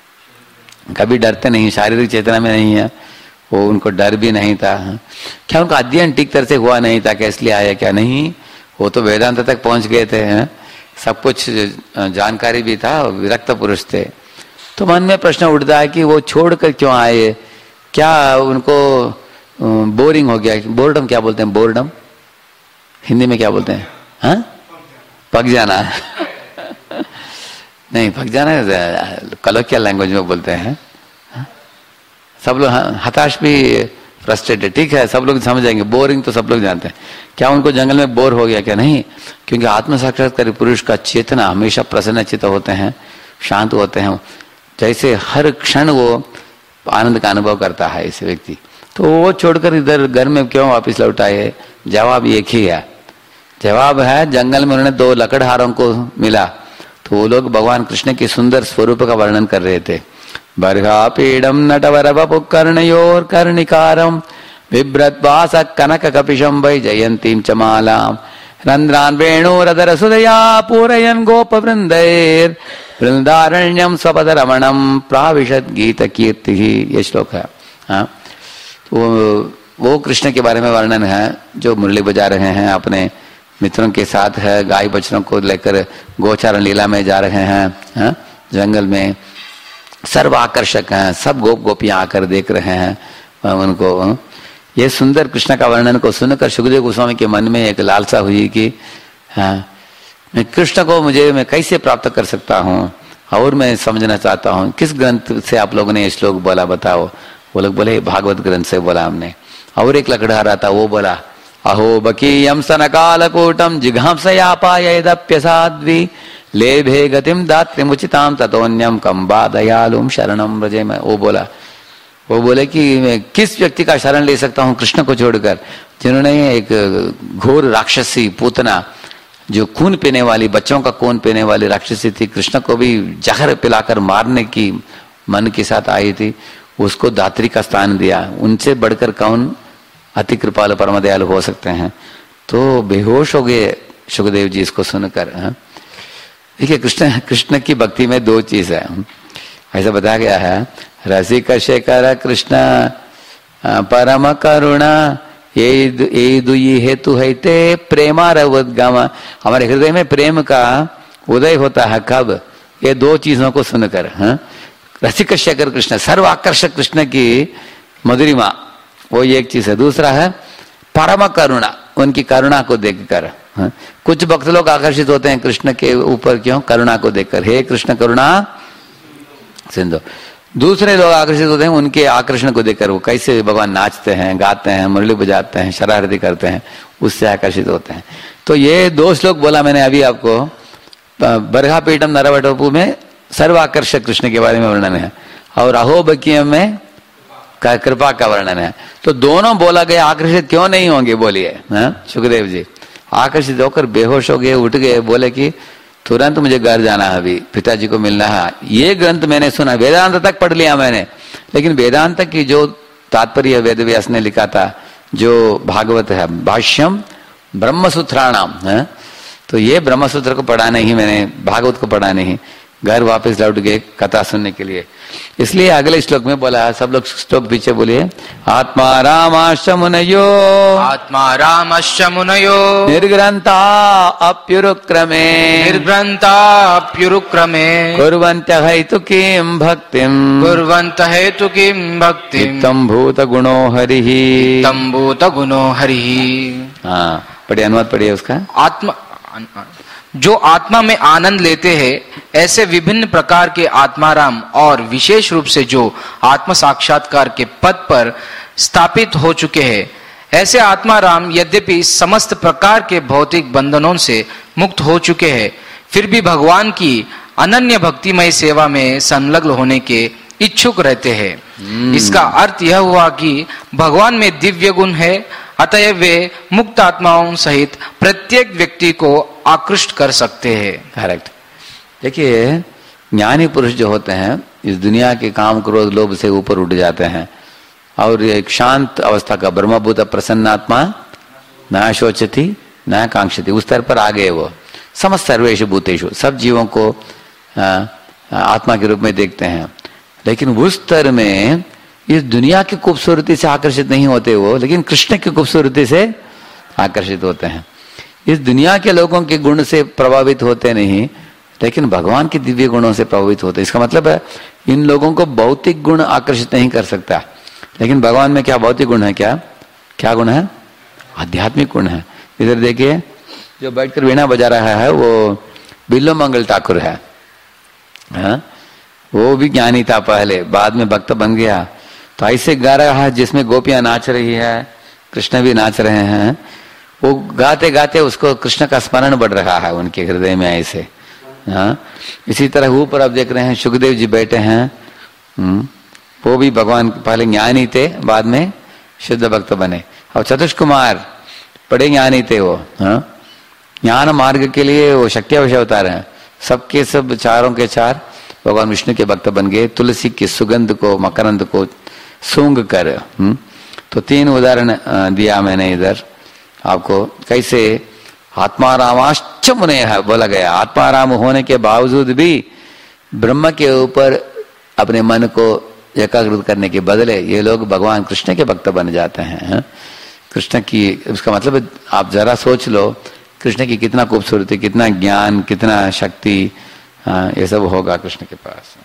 कभी डरते नहीं, शारीरिक चेतना में नहीं है वो, उनको डर भी नहीं था, क्या उनका अध्ययन ठीक तरह से हुआ नहीं था क्या, इसलिए आया क्या, नहीं, वो तो वेदांत तक पहुंच गए थे, सब कुछ जानकारी भी था, विरक्त पुरुष थे। तो मन में प्रश्न उठता है कि वो छोड़कर क्यों आए, क्या उनको बोरिंग हो गया, बोर्डम क्या बोलते हैं, बोर्डम हिंदी में क्या बोलते हैं, हाँ, पक जाना नहीं भग जाना कलोकियल लैंग्वेज में बोलते हैं। सब लोग हताश भी, फ्रस्ट्रेटेड, ठीक है, सब लोग समझ जाएंगे। बोरिंग तो सब लोग जानते हैं। क्या उनको जंगल में बोर हो गया क्या? नहीं, क्योंकि आत्म साक्षात्कारी पुरुष का चेतना हमेशा प्रसन्न चित्त होते हैं, शांत होते हैं। जैसे हर क्षण वो आनंद का अनुभव करता है इस व्यक्ति, तो वो छोड़कर इधर घर में क्यों वापस लौट आए? जवाब एक ही है। जवाब है, जंगल में उन्होंने दो लकड़हारों को मिला, तो वो लोग भगवान कृष्ण के सुंदर स्वरूप का वर्णन कर रहे थे। बर्हा पीडम नटवर बपु कर्णयोर कर्णिकारम बिभ्रद्वास कनक कपिशम वै जयंतीम च मालाम रंध्रान वेणुरधर सुदया पूरयन गोप वृंदैर वृंदारण्यम स्वपद रमणम प्राविशद गीत कीर्ति। ये श्लोक है। हाँ, तो वो कृष्ण के बारे में वर्णन है जो मुरली बजा रहे हैं, अपने मित्रों के साथ है, गाय बछड़ों को लेकर गोचारण लीला में जा रहे हैं। हाँ, जंगल में सर्व आकर्षक हैं, सब गोप गोपियां आकर देख रहे हैं उनको। ये सुंदर कृष्ण का वर्णन को सुनकर सुखदेव गोस्वामी के मन में एक लालसा हुई कि हाँ, मैं कृष्ण को मुझे मैं कैसे प्राप्त कर सकता हूँ, और मैं समझना चाहता हूँ किस ग्रंथ से आप लोगों ने ये श्लोक बोला, बताओ। वो लोग बोले भागवत ग्रंथ से बोला हमने। और एक लकड़हारा था, वो बोला अहो बकीयम सनकालकूटम जिघांसयापायदप्यसाध्वी लेभे गतिम दात्रिमुचिताम ततोन्यम कंबा दयालुम शरणम व्रजे में। वो बोला वो बोले कि मैं किस व्यक्ति का शरण ले सकता हूँ कृष्ण को छोड़कर, जिन्होंने एक घोर राक्षसी पूतना, जो खून पीने वाली, बच्चों का खून पीने वाली राक्षसी थी, कृष्ण को भी जहर पिलाकर मारने की मन के साथ आई थी, उसको दात्री का स्थान दिया। उनसे बढ़कर कौन अति कृपालु परम दयालु हो सकते हैं? तो बेहोश हो गए सुखदेव जी इसको सुनकर। देखिए, कृष्ण कृष्ण की भक्ति में दो चीज है, ऐसा बताया गया है। रसिक शेखर कृष्ण परम करुणा ये दुई हेतु है ते प्रेमारवद्गम। हमारे हृदय में प्रेम का उदय होता है कब? ये दो चीजों को सुनकर। हाँ, रसिक शेखर कृष्ण, सर्व आकर्षक कृष्ण की मधुरिमा, वो एक चीज है। दूसरा है परम करुणा, उनकी करुणा को देखकर। हाँ, कुछ भक्त लोग आकर्षित होते हैं कृष्ण के ऊपर, क्यों? करुणा को देखकर, हे कृष्ण करुणा सिंधु। दूसरे लोग आकर्षित होते हैं उनके आकर्षण को देखकर, वो कैसे भगवान नाचते हैं, गाते हैं, मुरली बजाते हैं, शरारती करते हैं, उससे आकर्षित होते हैं। तो ये दो श्लोक बोला मैंने अभी आपको। बरहा पीठम नरवटोपु में सर्व आकर्षक कृष्ण के बारे में वर्णन है, और अहोबकीय में कृपा का वर्णन है। तो दोनों बोला गया, आकर्षित क्यों नहीं होंगे? बोलिए। सुखदेव जी आकर्षित होकर बेहोश हो गए, उठ गए, बोले कि तुरंत मुझे घर जाना है, अभी पिताजी को मिलना है। ये ग्रंथ मैंने सुना, वेदांत तक पढ़ लिया मैंने, लेकिन वेदांत की जो तात्पर्य वेद व्यास ने लिखा था, जो भागवत है, भाष्यम ब्रह्मसूत्राणाम है, तो ये ब्रह्मसूत्र को पढ़ा नहीं मैंने, भागवत को पढ़ा नहीं। घर वापस लौट गए कथा सुनने के लिए। इसलिए अगले श्लोक में बोला, सब लोग श्लोक पीछे बोलिए। आत्मा रामाश्च मुनयो आत्मा रामश्च मुनयो निर्ग्रंथा अप्युरुक्रमे निर्ग्रंथा अप्युरुक्रमे कुर्वन्त्य हेतु किं भक्तिं कुर्वन्त हेतु किं भक्तिं तम भूत गुणो हरिः तम भूत गुणो हरिः। हाँ, पढ़िए, अनुवाद पढ़िए उसका। आत्मा जो आत्मा में आनंद लेते हैं, ऐसे विभिन्न प्रकार के आत्माराम, और विशेष रूप से जो आत्म साक्षात्कार के पद पर स्थापित हो चुके हैं, ऐसे आत्माराम यद्यपि समस्त प्रकार के भौतिक बंधनों से मुक्त हो चुके हैं, फिर भी भगवान की अनन्य भक्तिमय सेवा में संलग्न होने के इच्छुक रहते हैं। इसका अर्थ यह हुआ कि भगवान में दिव्य गुण है, अतएव वे मुक्त आत्माओं सहित प्रत्येक व्यक्ति को आकृष्ट कर सकते हैं। करेक्ट। देखिए, ज्ञानी पुरुष जो होते हैं इस दुनिया के काम क्रोध लोभ से ऊपर उठ जाते हैं, और एक शांत अवस्था का ब्रह्मभूत प्रसन्नात्मा न शोचती न कांक्षती, उस स्तर पर आ गए। वो समस्त सर्वेषु भूतेषु, सब जीवों को आ, आत्मा के रूप में देखते हैं। लेकिन उस स्तर में इस दुनिया की खूबसूरती से आकर्षित नहीं होते वो, लेकिन कृष्ण की खूबसूरती से आकर्षित होते हैं। इस दुनिया के लोगों के गुण से प्रभावित होते नहीं, लेकिन भगवान के दिव्य गुणों से प्रभावित होते। इसका मतलब है इन लोगों को भौतिक गुण आकर्षित नहीं कर सकता, लेकिन भगवान में क्या भौतिक गुण है? क्या क्या गुण है? आध्यात्मिक गुण है। इधर देखिए, जो बैठकर वीणा बजा रहा है वो बिल्लो मंगल ठाकुर है। हाँ? वो भी ज्ञानी था पहले, बाद में भक्त बन गया। तो ऐसे गा रहा है जिसमें गोपियां नाच रही है, कृष्ण भी नाच रहे हैं, वो गाते गाते उसको कृष्ण का स्मरण बढ़ रहा है उनके हृदय में ऐसे। हाँ, इसी तरह ऊपर आप देख रहे हैं सुखदेव जी बैठे हैं, वो भी भगवान पहले ज्ञानी थे, बाद में शुद्ध भक्त बने। और चतुष कुमार बड़े ज्ञानी थे वो। हाँ, ज्ञान मार्ग के लिए वो शक्ति अवतार हैं, सबके सब चारों के चार भगवान विष्णु के भक्त बन गए, तुलसी की सुगंध को मकरंद को सूंघ कर। हुँ? तो तीन उदाहरण दिया मैंने इधर आपको, कैसे आत्मारामाश्च मुने बोला गया, आत्माराम होने के बावजूद भी ब्रह्म के ऊपर अपने मन को एकाग्रत करने के बदले ये लोग भगवान कृष्ण के भक्त बन जाते हैं। कृष्ण की, उसका मतलब आप जरा सोच लो कृष्ण की कितना खूबसूरती, कितना ज्ञान, कितना शक्ति, ये सब होगा कृष्ण के पास।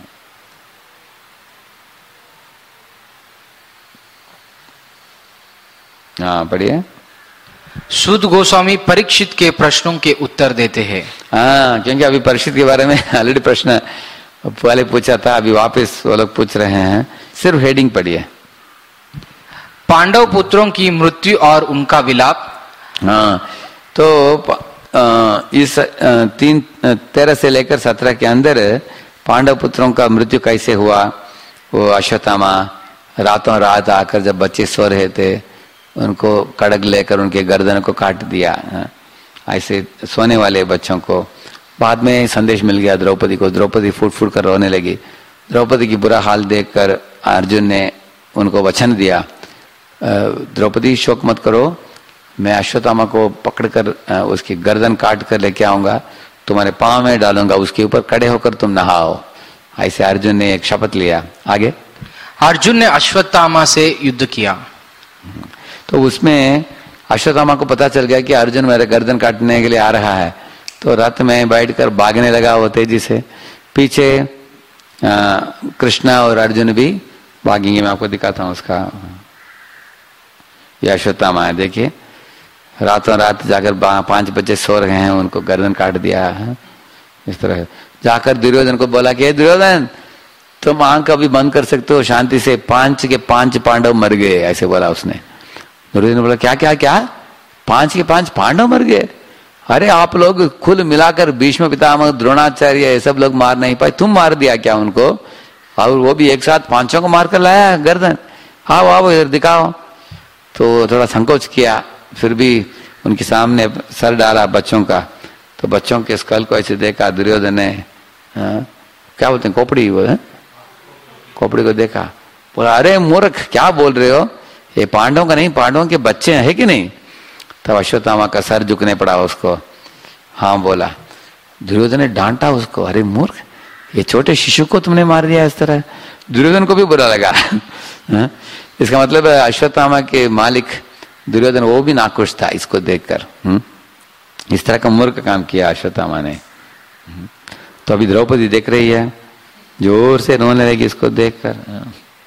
हाँ पढ़िए। सूत गोस्वामी परीक्षित के प्रश्नों के उत्तर देते हैं। हाँ, क्योंकि अभी परीक्षित के बारे में ऑलरेडी प्रश्न पहले पूछा था, अभी वापस वो लोग पूछ रहे हैं। सिर्फ हेडिंग पढ़िए। पांडव पुत्रों की मृत्यु और उनका विलाप। हाँ, तो इस तीन तेरह से लेकर सत्रह के अंदर पांडव पुत्रों का मृत्यु कैसे हुआ। वो अश्वत्थामा रातों रात आकर जब बच्चे सो रहे थे उनको कड़क लेकर उनके गर्दन को काट दिया, ऐसे सोने वाले बच्चों को। बाद में संदेश मिल गया द्रौपदी को, द्रौपदी फूट फूट कर रोने लगी। द्रौपदी की बुरा हाल देखकर अर्जुन ने उनको वचन दिया, द्रौपदी शोक मत करो, मैं अश्वत्थामा को पकड़कर उसकी गर्दन काट कर लेके आऊंगा, तुम्हारे पांव में डालूंगा, उसके ऊपर खड़े होकर तुम नहाओ। ऐसे अर्जुन ने एक शपथ लिया। आगे अर्जुन ने अश्वत्थामा से युद्ध किया। तो उसमें अश्वत्थामा को पता चल गया कि अर्जुन मेरे गर्दन काटने के लिए आ रहा है, तो रथ में बैठकर भागने लगा वो तेजी से। पीछे कृष्णा और अर्जुन भी भागेंगे, मैं आपको दिखाता हूँ उसका। यह अश्वत्थामा है, देखिए रातों रात जाकर पांच बच्चे सो रहे हैं, उनको गर्दन काट दिया है। इस तरह जाकर दुर्योधन को बोला कि दुर्योधन तुम आंख अभी बंद कर सकते हो शांति से, पांच के पांच पांडव मर गए, ऐसे बोला उसने। दुर्योधन बोला क्या क्या क्या, पांच के पांच पांडव मर गए? अरे आप लोग खुद मिलाकर भीष्म पितामह द्रोणाचार्य ये सब लोग मार नहीं पाए, तुम मार दिया क्या उनको? और वो भी एक साथ पांचों को मार कर लाया गर्दन, आओ आओ इधर दिखाओ। तो थोड़ा संकोच किया, फिर भी उनके सामने सर डाला बच्चों का, तो बच्चों के स्कल को ऐसे देखा दुर्योधन ने, क्या बोलते हैं खोपड़ी, वो है खोपड़ी को देखा, बोला अरे मूर्ख क्या बोल रहे हो, ये पांडवों का नहीं, पांडवों के बच्चे हैं कि नहीं? तब अश्वत्थामा का सर झुकने पड़ा उसको। हाँ बोला। दुर्योधन ने डांटा उसको, अरे मूर्ख ये छोटे शिशु को तुमने मार दिया इस तरह। दुर्योधन को भी बुरा लगा। इसका मतलब है अश्वत्थामा के मालिक दुर्योधन वो भी नाखुश था इसको देखकर। इस तरह का मूर्ख काम किया अश्वत्थामा ने। तो अभी द्रौपदी देख रही है, जोर से रोने लगी इसको देखकर।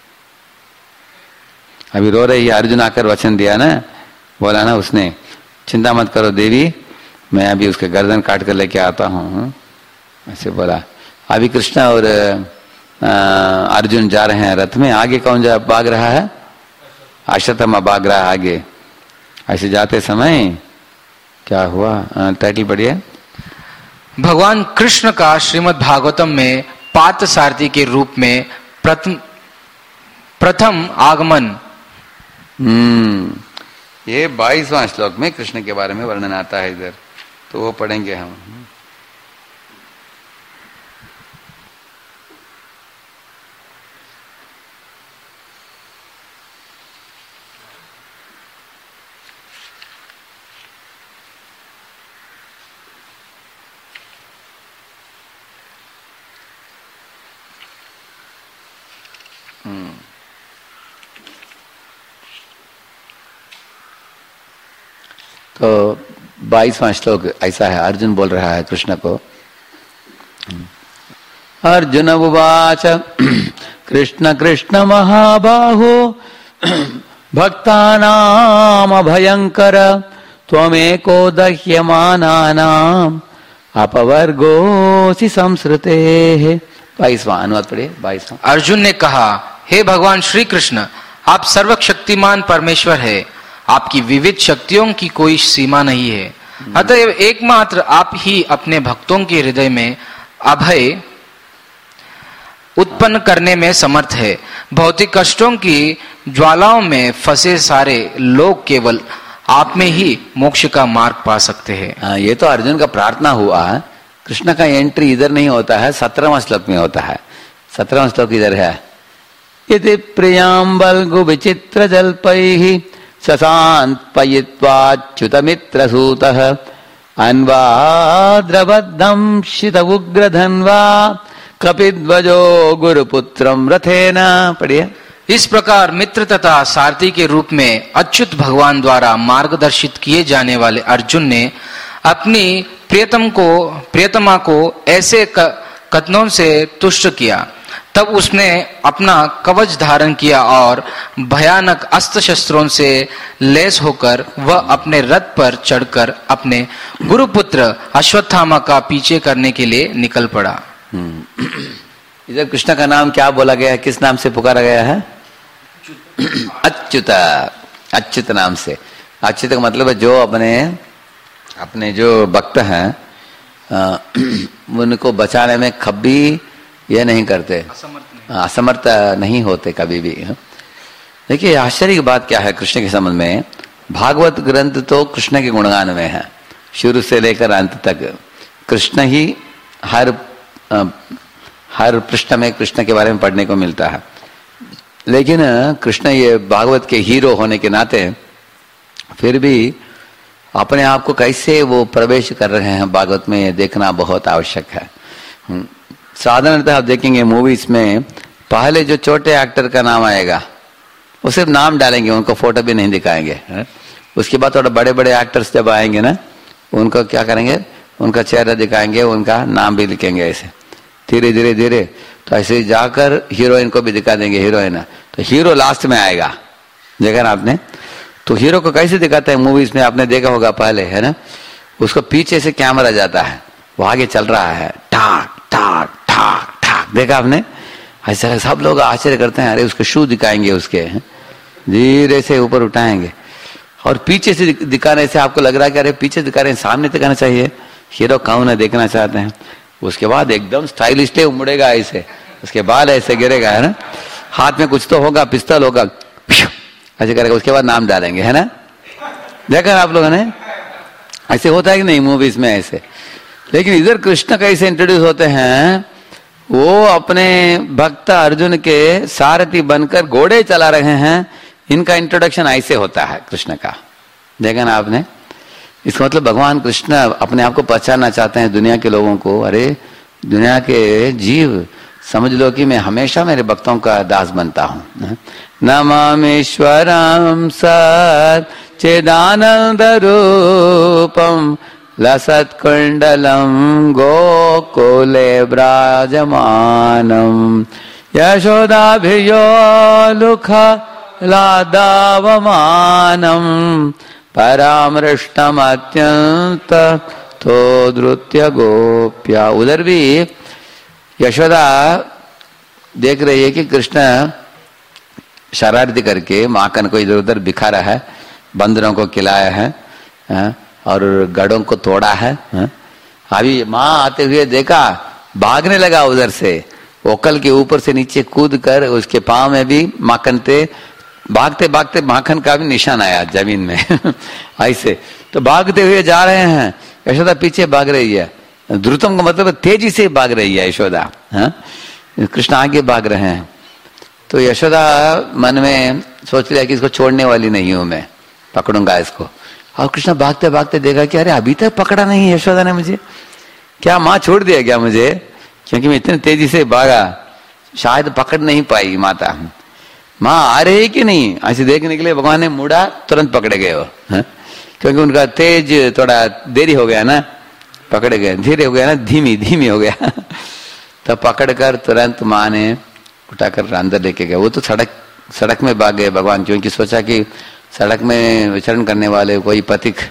अभी रो रही है, अर्जुन आकर वचन दिया ना, बोला ना उसने, चिंता मत करो देवी, मैं अभी उसके गर्दन काट कर लेके आता हूँ, ऐसे बोला। अभी कृष्णा और अर्जुन जा रहे हैं रथ में, आगे कौन जा भाग रहा है? अश्वत्थामा भाग रहा है आगे। ऐसे जाते समय क्या हुआ, टाइटल पढ़िए। भगवान कृष्ण का श्रीमद् भागवतम में पार्थसारथी के रूप में प्रथम प्रथम आगमन। हम्म ये बाईसवां श्लोक में कृष्ण के बारे में वर्णन आता है इधर, तो वो पढ़ेंगे हम। तो बाईसवां श्लोक ऐसा है, अर्जुन बोल रहा है कृष्ण को। अर्जुन उवाच कृष्ण कृष्ण महाबाहो भक्तानाम भयंकर त्वमेको दह्यमानानां अपवर्गोसि संसृते। बाईसवां अनुवाद पढ़िए, बाईसवां। अर्जुन ने कहा, हे भगवान श्री कृष्ण, आप सर्वशक्तिमान परमेश्वर है, आपकी विविध शक्तियों की कोई सीमा नहीं है, अतएव एकमात्र आप ही अपने भक्तों के हृदय में अभय उत्पन्न करने में समर्थ है। भौतिक कष्टों की ज्वालाओं में फंसे सारे लोग केवल आप में ही मोक्ष का मार्ग पा सकते हैं। हाँ, ये तो अर्जुन का प्रार्थना हुआ। कृष्ण का एंट्री इधर नहीं होता है, सत्रहवां श्लोक में होता है। सत्रहवां श्लोक इधर है। यदि प्रियांबल गु विचित्र जल्पैहि शशांत पयित्वाच्युत मित्र सूतः अन्वाद्रबद्धं शित उग्र धन्वा कपिध्वजो गुरुपुत्रम रथेन। पढ़िए। इस प्रकार मित्र तथा सारथी के रूप में अच्युत भगवान द्वारा मार्गदर्शित किए जाने वाले अर्जुन ने अपनी प्रियतम को प्रियतमा को ऐसे कथनों से तुष्ट किया। तब उसने अपना कवच धारण किया और भयानक अस्त्र शस्त्रों से लैस होकर वह अपने रथ पर चढ़कर अपने गुरुपुत्र अश्वत्थामा का पीछे करने के लिए निकल पड़ा। इधर कृष्ण का नाम क्या बोला गया है, किस नाम से पुकारा गया है? अच्युत। अच्युत नाम से। अच्युत का मतलब है जो अपने अपने जो भक्त हैं उनको बचाने में कभी ये नहीं करते, असमर्थ नहीं होते कभी भी। देखिए आश्चर्य की बात क्या है कृष्ण के संबंध में। भागवत ग्रंथ तो कृष्ण के गुणगान में है, शुरू से लेकर अंत तक कृष्ण ही हर हर पृष्ठ में कृष्ण के बारे में पढ़ने को मिलता है। लेकिन कृष्ण ये भागवत के हीरो होने के नाते फिर भी अपने आप को कैसे वो प्रवेश कर रहे हैं भागवत में, ये देखना बहुत आवश्यक है। साधारणतः आप देखेंगे मूवीज में पहले जो छोटे एक्टर का नाम आएगा वो सिर्फ नाम डालेंगे, उनको फोटो भी नहीं दिखाएंगे। उसके बाद थोड़ा बड़े बड़े एक्टर्स जब आएंगे ना, उनको क्या करेंगे, उनका चेहरा दिखाएंगे, उनका नाम भी लिखेंगे। ऐसे धीरे धीरे धीरे तो ऐसे जाकर हीरोइन को भी दिखा देंगे, हीरोइन। तो हीरो लास्ट में आएगा, देखा ना आपने। तो हीरो को कैसे दिखाते हैं मूवीज में, आपने देखा होगा पहले, है ना। उसको पीछे से कैमरा जाता है, वो आगे चल रहा है, ठाक ठाक ठाक ठाक, देखा आपने। ऐसा सब लोग आश्चर्य करते हैं, अरे उसके शू दिखाएंगे, उसके धीरे से ऊपर उठाएंगे और पीछे से दिखाने से आपको लग रहा है कि अरे पीछे दिखा रहे हैं, सामने दिखाना चाहिए। हीरो कौन है देखना चाहते हैं। उसके बाद एकदम स्टाइलिश है, मुड़ेगा ऐसे, उसके बाल ऐसे गिरेगा, है ना। हाथ में कुछ तो होगा, पिस्तौल होगा, ऐसे करेगा। उसके बाद नाम डालेंगे, है ना। देखा आप लोगों ने, ऐसे होता है कि नहीं मूवीज में ऐसे। लेकिन इधर कृष्ण कैसे इंट्रोड्यूस होते हैं, वो अपने भक्त अर्जुन के सारथी बनकर घोड़े चला रहे हैं। इनका इंट्रोडक्शन ऐसे होता है कृष्ण का, देखा ना आपने। इसका मतलब भगवान कृष्ण अपने आप को पहचानना चाहते हैं दुनिया के लोगों को। अरे दुनिया के जीव समझ लो कि मैं हमेशा मेरे भक्तों का दास बनता हूं। नमामीश्वरम सच्चिदानंद रूपम लसत्कुंडलम गोकुले ब्राजमानम यशोदाभियो लुख लादावमानम परामृष्टम अत्यंत तो धृत्य गोप्या। उधर भी यशोदा देख रही है कि कृष्ण शरारती करके माखन को इधर उधर बिखारा है, बंदरों को खिलाया है और गड़ों को तोड़ा है। अभी माँ आते हुए देखा, भागने लगा उधर से, ओकल के ऊपर से नीचे कूद कर उसके पांव में भी माखन थे। भागते भागते माखन का भी निशान आया जमीन में ऐसे। तो भागते हुए जा रहे हैं, यशोदा पीछे भाग रही है। द्रुतम का मतलब तेजी से भाग रही है यशोदा, कृष्ण आगे भाग रहे हैं। तो यशोदा मन में सोच लिया कि इसको छोड़ने वाली नहीं हूं मैं, पकड़ूंगा इसको। और कृष्ण भागते भागते देखा कि अरे अभी तक पकड़ा नहीं यशोदा ने मुझे, क्या माँ छोड़ दिया क्या मुझे, क्योंकि मैं इतनी तेजी से भागा, शायद पकड़ नहीं पाई माता। माँ आ रही कि नहीं ऐसे देखने के लिए भगवान ने मुड़ा, तुरंत पकड़े गए वो, क्योंकि उनका तेज थोड़ा देरी हो गया ना, पकड़े गए, धीरे हो गया ना, धीमी धीमी हो गया। तब पकड़ कर तुरंत माँ ने उठाकर अंदर लेके गए। वो तो सड़क सड़क में भाग गए भगवान, क्योंकि सोचा कि सड़क में विचरण करने वाले कोई पथिक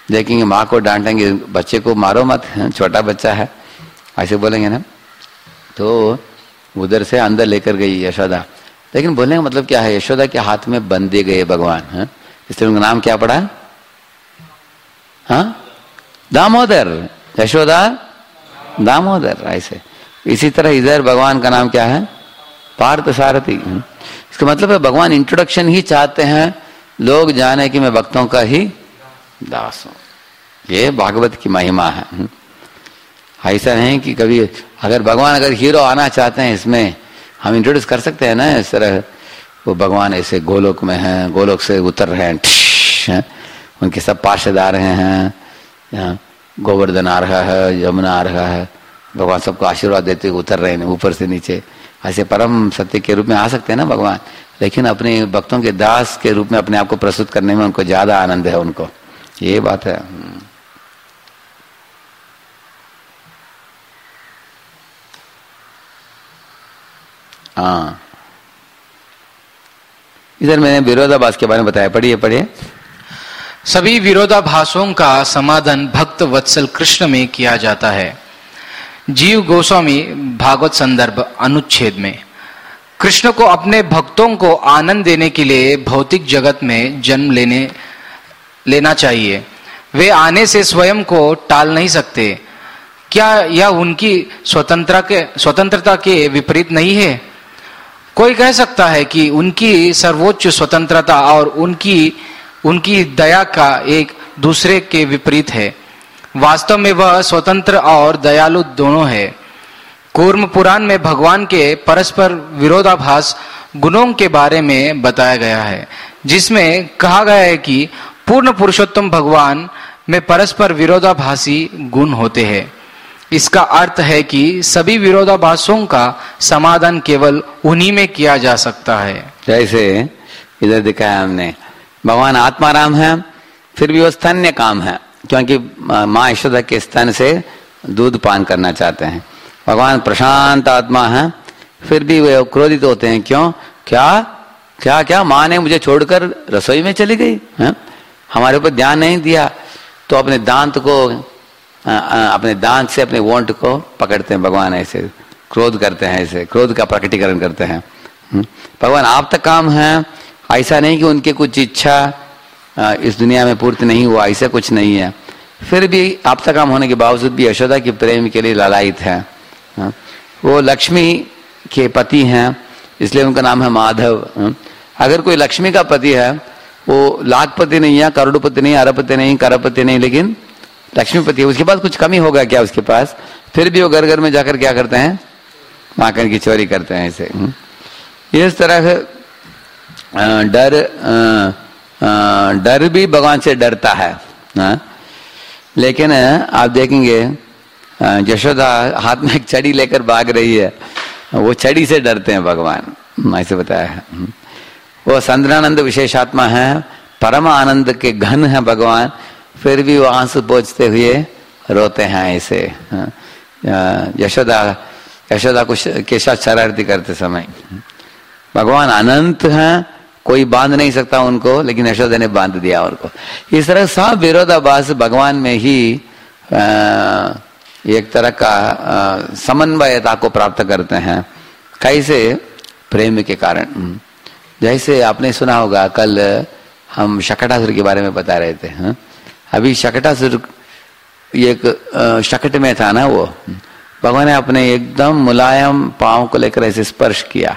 देखेंगे माँ को डांटेंगे, बच्चे को मारो मत, छोटा बच्चा है, ऐसे बोलेंगे ना। तो उधर से अंदर लेकर गई यशोदा, लेकिन बोलने का मतलब क्या है, यशोदा के हाथ में बंदे गए भगवान, है? इसलिए उनका नाम क्या पड़ा, हाँ, दामोदर, यशोदा दामोदर। ऐसे इसी तरह इधर भगवान का नाम क्या है, पार्थ सारथी। इसका मतलब है भगवान इंट्रोडक्शन ही चाहते हैं, लोग जाने कि मैं भक्तों का ही दास हूं। ये भागवत की महिमा है। ऐसा नहीं कि कभी अगर भगवान अगर हीरो आना चाहते हैं इसमें हम इंट्रोड्यूस कर सकते हैं ना, इस तरह वो भगवान ऐसे गोलोक में हैं, गोलोक से उतर रहे हैं, हैं? उनके सब पार्षद आ रहे हैं, यहाँ गोवर्धन आ रहा है, यमुना आ रहा है, भगवान सबको आशीर्वाद देते हुए उतर रहे हैं ऊपर से नीचे। ऐसे परम सत्य के रूप में आ सकते हैं ना भगवान, लेकिन अपने भक्तों के दास के रूप में अपने आप को प्रस्तुत करने में उनको ज्यादा आनंद है उनको, ये बात है। हाँ, इधर मैंने विरोधाभास के बारे में बताया, पढ़िए पढ़िए। सभी विरोधाभासों का समाधान भक्त वत्सल कृष्ण में किया जाता है। जीव गोस्वामी भागवत संदर्भ अनुच्छेद में कृष्ण को अपने भक्तों को आनंद देने के लिए भौतिक जगत में जन्म लेने लेना चाहिए। वे आने से स्वयं को टाल नहीं सकते। क्या यह उनकी स्वतंत्रता के स्वतंत्रता के विपरीत नहीं है? कोई कह सकता है कि उनकी सर्वोच्च स्वतंत्रता और उनकी उनकी दया का एक दूसरे के विपरीत है। वास्तव में वह स्वतंत्र और दयालु दोनों है। कूर्म पुराण में भगवान के परस्पर विरोधाभास गुणों के बारे में बताया गया है, जिसमें कहा गया है कि पूर्ण पुरुषोत्तम भगवान में परस्पर विरोधाभासी गुण होते हैं। इसका अर्थ है कि सभी विरोधाभासों का समाधान केवल उन्हीं में किया जा सकता है। जैसे इधर दिखाया हमने, भगवान आत्माराम है, फिर भी वो स्तन्य काम है, क्योंकि माँ यशोदा के स्तन से दूध पान करना चाहते हैं। भगवान प्रशांत आत्मा है, फिर भी वे क्रोधित होते हैं। क्यों? क्या क्या क्या माँ ने मुझे छोड़कर रसोई में चली गई है, हमारे ऊपर ध्यान नहीं दिया। तो अपने दांत को आ, आ, अपने दांत से अपने वोंट को पकड़ते हैं भगवान, ऐसे क्रोध करते हैं, ऐसे क्रोध का प्रकटीकरण करते हैं। भगवान आप तक काम है, ऐसा नहीं कि उनके कुछ इच्छा इस दुनिया में पूर्ति नहीं हुआ, ऐसा कुछ नहीं है। फिर भी आप तक काम होने के बावजूद भी यशोदा के प्रेम के लिए लालायित है। वो लक्ष्मी के पति हैं, इसलिए उनका नाम है माधव। अगर कोई लक्ष्मी का पति है, वो लाखपति नहीं है, करोड़पति नहीं, अरबपति नहीं, करपति नहीं, लेकिन लक्ष्मीपति है, उसके पास कुछ कमी होगा क्या उसके पास? फिर भी वो घर घर में जाकर क्या करते हैं, माखन की चोरी करते हैं। ऐसे इस तरह डर डर भी भगवान से डरता है। हा? लेकिन आप देखेंगे यशोदा हाथ में एक छड़ी लेकर भाग रही है, वो छड़ी से डरते हैं भगवान, ऐसे बताया है। वो संद्रानंद विशेषात्मा है, परम आनंद के घन है भगवान, फिर भी वो आंसू पोंछते हुए रोते हैं ऐसे। यशोदा यशोदा को के साथ शरारती करते समय भगवान अनंत हैं, कोई बांध नहीं सकता उनको, लेकिन यशोदा ने बांध दिया उनको। इस तरह सब विरोधाभास भगवान में ही आ, एक तरह का समन्वयता को प्राप्त करते हैं। कैसे? प्रेम के कारण। जैसे आपने सुना होगा, कल हम शकटासुर के बारे में बता रहे थे। हा? अभी शकटासुर एक शकट में था ना, वो भगवान ने अपने एकदम मुलायम पांव को लेकर ऐसे स्पर्श किया,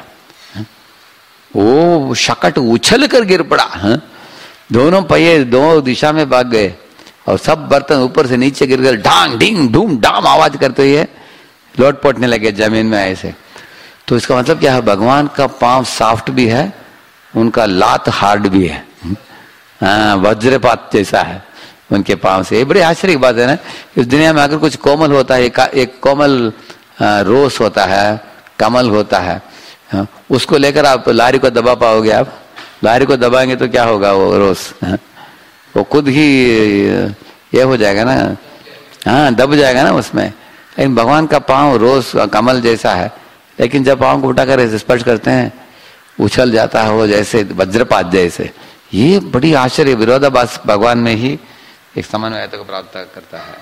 वो शकट उछल कर गिर पड़ा। हा? दोनों पहिए दो दिशा में भाग गए और सब बर्तन ऊपर से नीचे गिर कर ढांग ढिंग धूम डाम आवाज करते हुए लोट पोटने लगे जमीन में ऐसे। तो इसका मतलब क्या है, भगवान का पांव सॉफ्ट भी है, उनका लात हार्ड भी है। हाँ, वज्रपात जैसा है उनके पांव से। ये बड़ी आश्चर्य की बात है ना, इस दुनिया में अगर कुछ कोमल होता है, एक, एक कोमल रोस होता है, कमल होता है, उसको लेकर आप लारी को दबा पाओगे? आप लारी को दबाएंगे तो क्या होगा, वो रोस वो खुद ही ये हो जाएगा ना, हाँ दब जाएगा ना उसमें। लेकिन भगवान का पांव रोस कमल जैसा है, लेकिन जब पांव को उठाकर स्पर्श करते हैं उछल जाता है वो, जैसे वज्रपात जैसे। ये बड़ी आश्चर्य विरोधाभास भगवान में ही एक समन्वयता को प्राप्त करता है।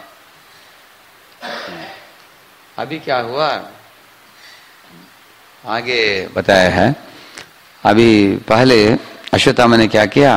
अभी क्या हुआ आगे बताया है। अभी पहले अश्वत्थामा ने क्या किया,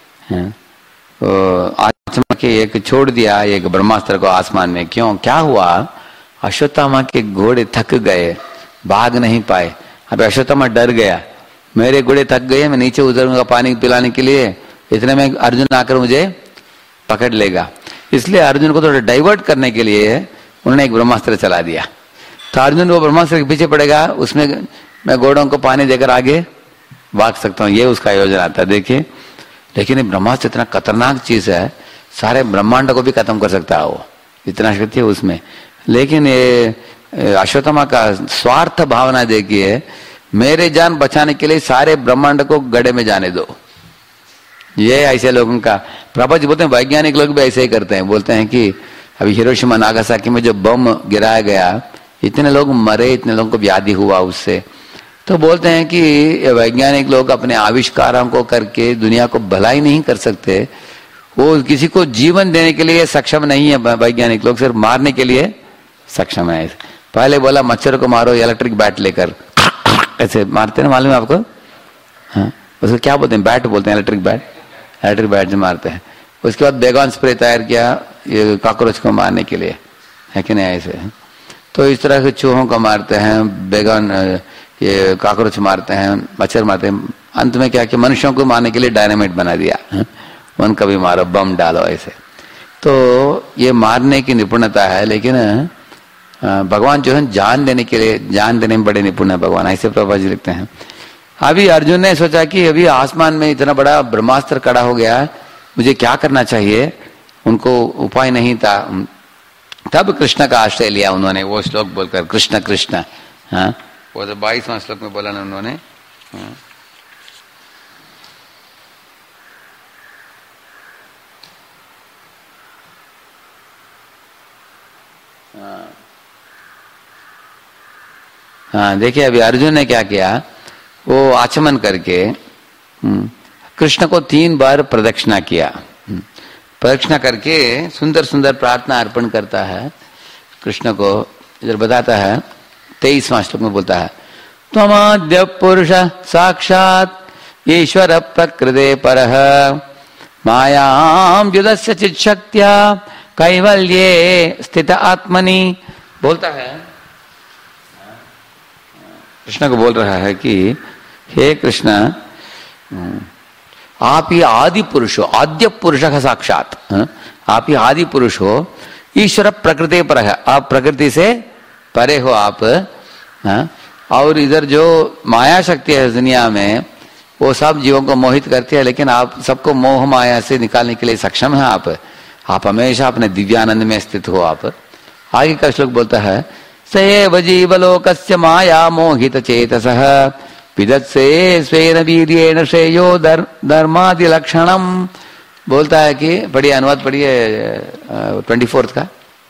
आत्मा के एक छोड़ दिया एक ब्रह्मास्त्र को आसमान में। क्यों, क्या हुआ, अश्वत्थामा के घोड़े थक गए, भाग नहीं पाए। अब अश्वत्थामा डर गया, मेरे घोड़े थक गए, मैं नीचे उतरूंगा पानी पिलाने के लिए, इतने में अर्जुन आकर मुझे पकड़ लेगा। इसलिए अर्जुन को थोड़ा डाइवर्ट करने के लिए उन्होंने एक ब्रह्मास्त्र चला दिया। तो अर्जुन वो ब्रह्मास्त्र के पीछे पड़ेगा, उसमें मैं घोड़ों को पानी देकर आगे भाग सकता हूँ, ये उसका योजना था। देखिए, लेकिन ये ब्रह्मास्त्र इतना खतरनाक चीज है, सारे ब्रह्मांड को भी खत्म कर सकता है वो, इतना शक्ति है उसमें। लेकिन ये अश्वत्थामा का स्वार्थ भावना देखिए, मेरे जान बचाने के लिए सारे ब्रह्मांड को गड्ढे में जाने दो। ये ऐसे लोगों का प्रपंच बोलते हैं, वैज्ञानिक लोग भी ऐसे ही करते हैं। बोलते हैं कि अभी हिरोशिमा नागासाकी में जो बम गिराया गया, इतने लोग मरे, इतने लोगों को व्याधि हुआ उससे। तो बोलते हैं कि वैज्ञानिक लोग अपने आविष्कारों को करके दुनिया को भलाई नहीं कर सकते, वो किसी को जीवन देने के लिए सक्षम नहीं है। वैज्ञानिक लोग सिर्फ मारने के लिए सक्षम है। पहले बोला मच्छर को मारो इलेक्ट्रिक बैट लेकर, ऐसे मारते हैं, मालूम है आपको? हाँ, उसको क्या बोलते हैं, बैट बोलते हैं, इलेक्ट्रिक बैट, इलेक्ट्रिक बैट से मारते हैं। उसके बाद बेगॉन स्प्रे तैयार किया ये कॉकरोच को मारने के लिए, है कि नहीं ऐसे? तो इस तरह से चूहों को मारते हैं, बेगॉन ये कॉकरोच मारते हैं, मच्छर मारते हैं। अंत में क्या कि मनुष्यों को मारने के लिए डायनामाइट बना दिया, उनका भी मारो, बम डालो ऐसे। तो ये मारने की निपुणता है, लेकिन भगवान जो है जान देने के लिए, जान देने में बड़े निपुण है भगवान, ऐसे प्रभा जी लिखते हैं। अभी अर्जुन ने सोचा कि अभी आसमान में इतना बड़ा ब्रह्मास्त्र खड़ा हो गया, मुझे क्या करना चाहिए, उनको उपाय नहीं था। तब कृष्ण का आश्रय लिया उन्होंने, वो श्लोक बोलकर कृष्ण कृष्ण, हाँ वो तो बाईसवां श्लोक में बोला ना उन्होंने। हाँ। हाँ देखिए, अभी अर्जुन ने क्या किया, वो आचमन करके कृष्ण को तीन बार प्रदक्षिणा किया। प्रदक्षिणा करके सुंदर सुंदर प्रार्थना अर्पण करता है कृष्ण को। इधर बताता है तेईसवां श्लोक में बोलता है, त्वमाद्य पुरुष साक्षात ईश्वर प्रकृते परः मायां युदस्य चित् शक्त्या कैवल्ये स्थित आत्मनि। बोलता है कृष्ण को, बोल रहा है कि हे कृष्ण, आप ही आदि पुरुष हो, आद्य पुरुष का साक्षात, आप ही आदि पुरुष हो, ईश्वर प्रकृति पर है, आप प्रकृति से परे हो आप। हाँ? और इधर जो माया शक्ति है दुनिया में, वो सब जीवों को मोहित करती है, लेकिन आप सबको मोह माया से निकालने के लिए सक्षम है आप। आप हमेशा अपने दिव्यानंद में स्थित हो आप। आगे का श्लोक बोलता है, सएव जीवलोकस्य माया मोहित चेतसः विदत्से स्वेन वीर्येण श्रेयो धर्मादि लक्षणम। बोलता है कि पढ़िए, अनुवाद पढ़िए ट्वेंटी फोर्थ का।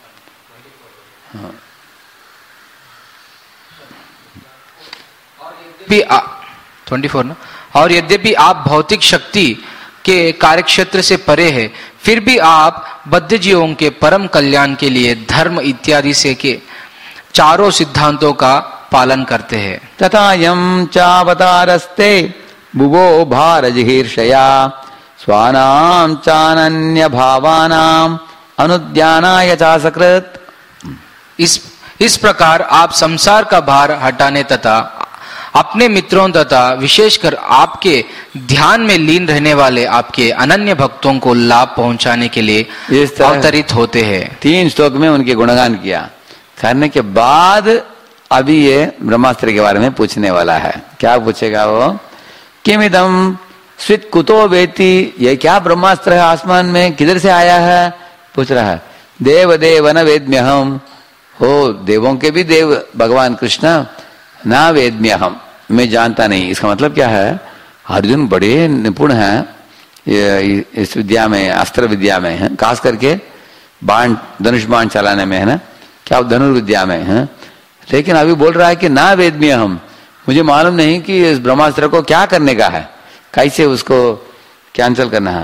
भी ट्वेंटी फोर ना। और यद्यपि आप भौतिक शक्ति के कार्यक्षेत्र से परे है, फिर भी आप बद्ध जीवों के परम कल्याण के लिए धर्म इत्यादि से के चारों सिद्धांतों का पालन करते हैं। तथा यम चावतारस्ते भुवो भारजिहीर्षया स्वानाम चानन्य भावानाम अनुद्यानाय चासकृत। इस इस प्रकार आप संसार का भार हटाने तथा अपने मित्रों तथा विशेषकर आपके ध्यान में लीन रहने वाले आपके अनन्य भक्तों को लाभ पहुंचाने के लिए अवतरित होते हैं। तीन श्लोक में उनके गुणगान किया करने के बाद अभी ये ब्रह्मास्त्र के बारे में पूछने वाला है। क्या पूछेगा वो, किमिदम स्वित कुतो वेति, ये क्या ब्रह्मास्त्र है आसमान में, किधर से आया है, पूछ रहा है। देव देव न वेद्म्यहम, हो देवों के भी देव भगवान कृष्ण, ना वेद्म्यहम, मैं जानता नहीं। इसका मतलब क्या है, अर्जुन बड़े निपुण हैं इस विद्या में, अस्त्र विद्या में है, खास करके बाण धनुष बाण चलाने में है ना, क्या धनुर्विद्या में है। लेकिन अभी बोल रहा है कि ना वेद्म्यहम, मुझे मालूम नहीं कि इस ब्रह्मास्त्र को क्या करने का है, कैसे उसको कैंसिल करना है।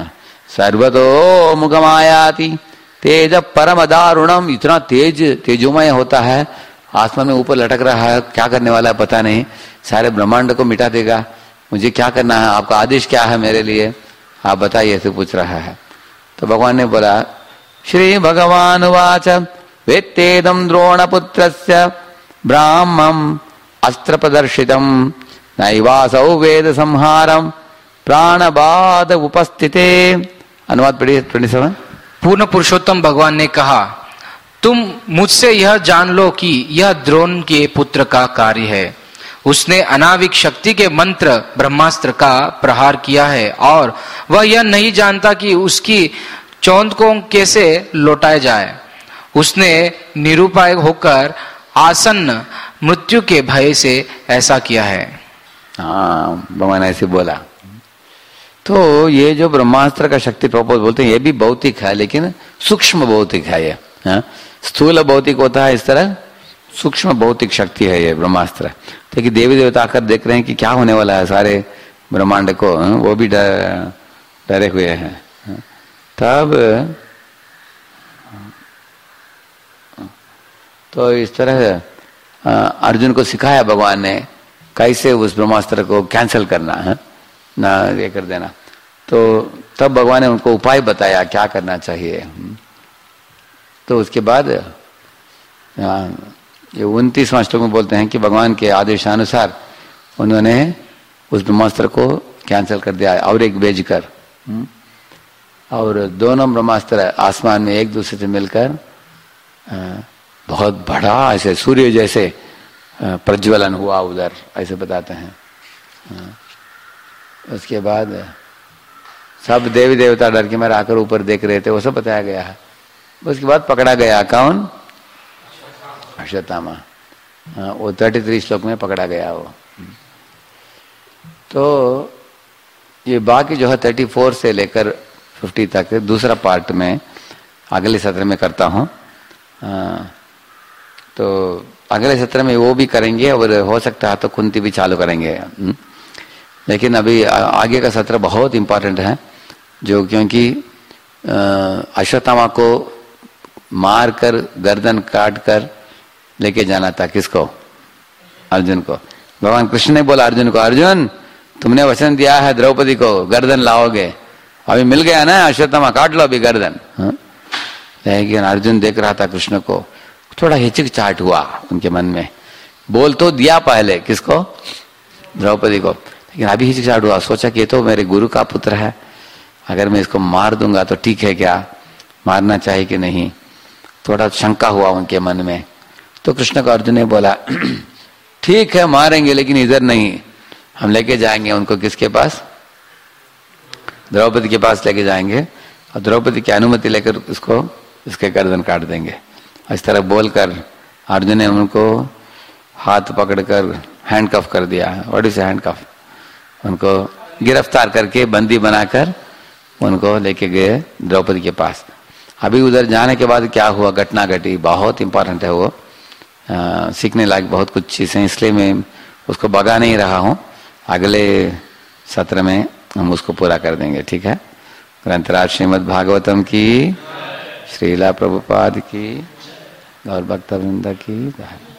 सर्वतो मुखमायाति तेज परम दारुणम, इतना तेज तेजोमय होता है, आसमान में ऊपर लटक रहा है, क्या करने वाला है पता नहीं, सारे ब्रह्मांड को मिटा देगा, मुझे क्या करना है, आपका आदेश क्या है मेरे लिए, आप बताइए, ऐसे पूछ रहा है। तो भगवान ने बोला, श्री भगवान वाच वेत्तेदम द्रोणपुत्रस्य ब्राह्मम अस्त्र प्रदर्शितम नैवासौ वेद संहारम प्राणबाध उपस्थिते। अनुवाद पढ़िए ट्वेंटी सेवन। पूर्ण पुरुषोत्तम भगवान ने कहा, तुम मुझसे यह जान लो कि यह द्रोण के पुत्र का कार्य है। उसने अनाविक शक्ति के मंत्र ब्रह्मास्त्र का प्रहार किया है और वह यह नहीं जानता कि उसकी चौंध को कैसे लौटाया जाए। उसने निरुपाय होकर आसन्न मृत्यु के भय से ऐसा किया है। हाँ, भगवान ऐसे बोला। तो ये जो ब्रह्मास्त्र का शक्ति प्रपोज बोलते हैं, ये भी भौतिक है, लेकिन सूक्ष्म भौतिक है ये। हाँ? स्थूल भौतिक होता है, इस तरह सूक्ष्म भौतिक शक्ति है ये ब्रह्मास्त्र। तो कि देवी देवता आकर देख रहे हैं कि क्या होने वाला है सारे ब्रह्मांड को, हाँ? वो भी डर डरे हुए हैं। हाँ? तब तो इस तरह अर्जुन को सिखाया भगवान ने कैसे उस ब्रह्मास्त्र को कैंसिल करना है, ना ये कर देना। तो तब भगवान ने उनको उपाय बताया क्या करना चाहिए। तो उसके बाद ये उनतीसवां श्लोक में बोलते हैं कि भगवान के आदेशानुसार उन्होंने उस ब्रह्मास्त्र को कैंसिल कर दिया और एक भेज कर, और दोनों ब्रह्मास्त्र आसमान में एक दूसरे से मिलकर बहुत बड़ा ऐसे सूर्य जैसे प्रज्वलन हुआ उधर, ऐसे बताते हैं। उसके बाद सब देवी देवता डर के मारे आकर ऊपर देख रहे थे, वो सब बताया गया है। उसके बाद पकड़ा गया कौन? अश्वत्थामा। वो थर्टी थ्री श्लोक में पकड़ा गया वो। तो ये बाकी जो है थर्टी फोर से लेकर फिफ्टी तक दूसरा पार्ट में अगले सत्र में करता हूँ। तो अगले सत्र में वो भी करेंगे और हो सकता है तो कुंती भी चालू करेंगे। लेकिन अभी आगे का सत्र बहुत इंपॉर्टेंट है, जो क्योंकि अश्वत्थामा को मार कर गर्दन काट कर लेके जाना था। किसको? अर्जुन को। भगवान कृष्ण ने बोला अर्जुन को, अर्जुन तुमने वचन दिया है द्रौपदी को गर्दन लाओगे, अभी मिल गया ना, अश्वत्थामा काट लो अभी गर्दन। हाँ? लेकिन अर्जुन देख रहा था कृष्ण को, थोड़ा हिचकिचाहट हुआ उनके मन में। बोल तो दिया पहले, किसको? द्रौपदी को, लेकिन अभी हिचकिचाहट हुआ। सोचा कि ये तो मेरे गुरु का पुत्र है, अगर मैं इसको मार दूंगा तो ठीक है क्या, मारना चाहिए कि नहीं, थोड़ा शंका हुआ उनके मन में। तो कृष्ण को अर्जुन ने बोला, ठीक है मारेंगे लेकिन इधर नहीं, हम लेके जाएंगे उनको। किसके पास? द्रौपदी के पास लेके जाएंगे और द्रौपदी की अनुमति लेकर इसको इसके गर्दन काट देंगे। इस तरह बोलकर अर्जुन ने उनको हाथ पकड़कर हैंडकफ कर दिया। What is handcuff? उनको गिरफ्तार करके बंदी बनाकर उनको लेके गए द्रौपदी के पास। अभी उधर जाने के बाद क्या हुआ, घटना घटी, बहुत इंपॉर्टेंट है वो, आ, सीखने लायक बहुत कुछ चीजें, इसलिए मैं उसको भगा नहीं रहा हूँ। अगले सत्र में हम उसको पूरा कर देंगे, ठीक है। ग्रंथराज श्रीमद् भागवतम की, श्रीला प्रभुपाद की, और भक्तवृंद की।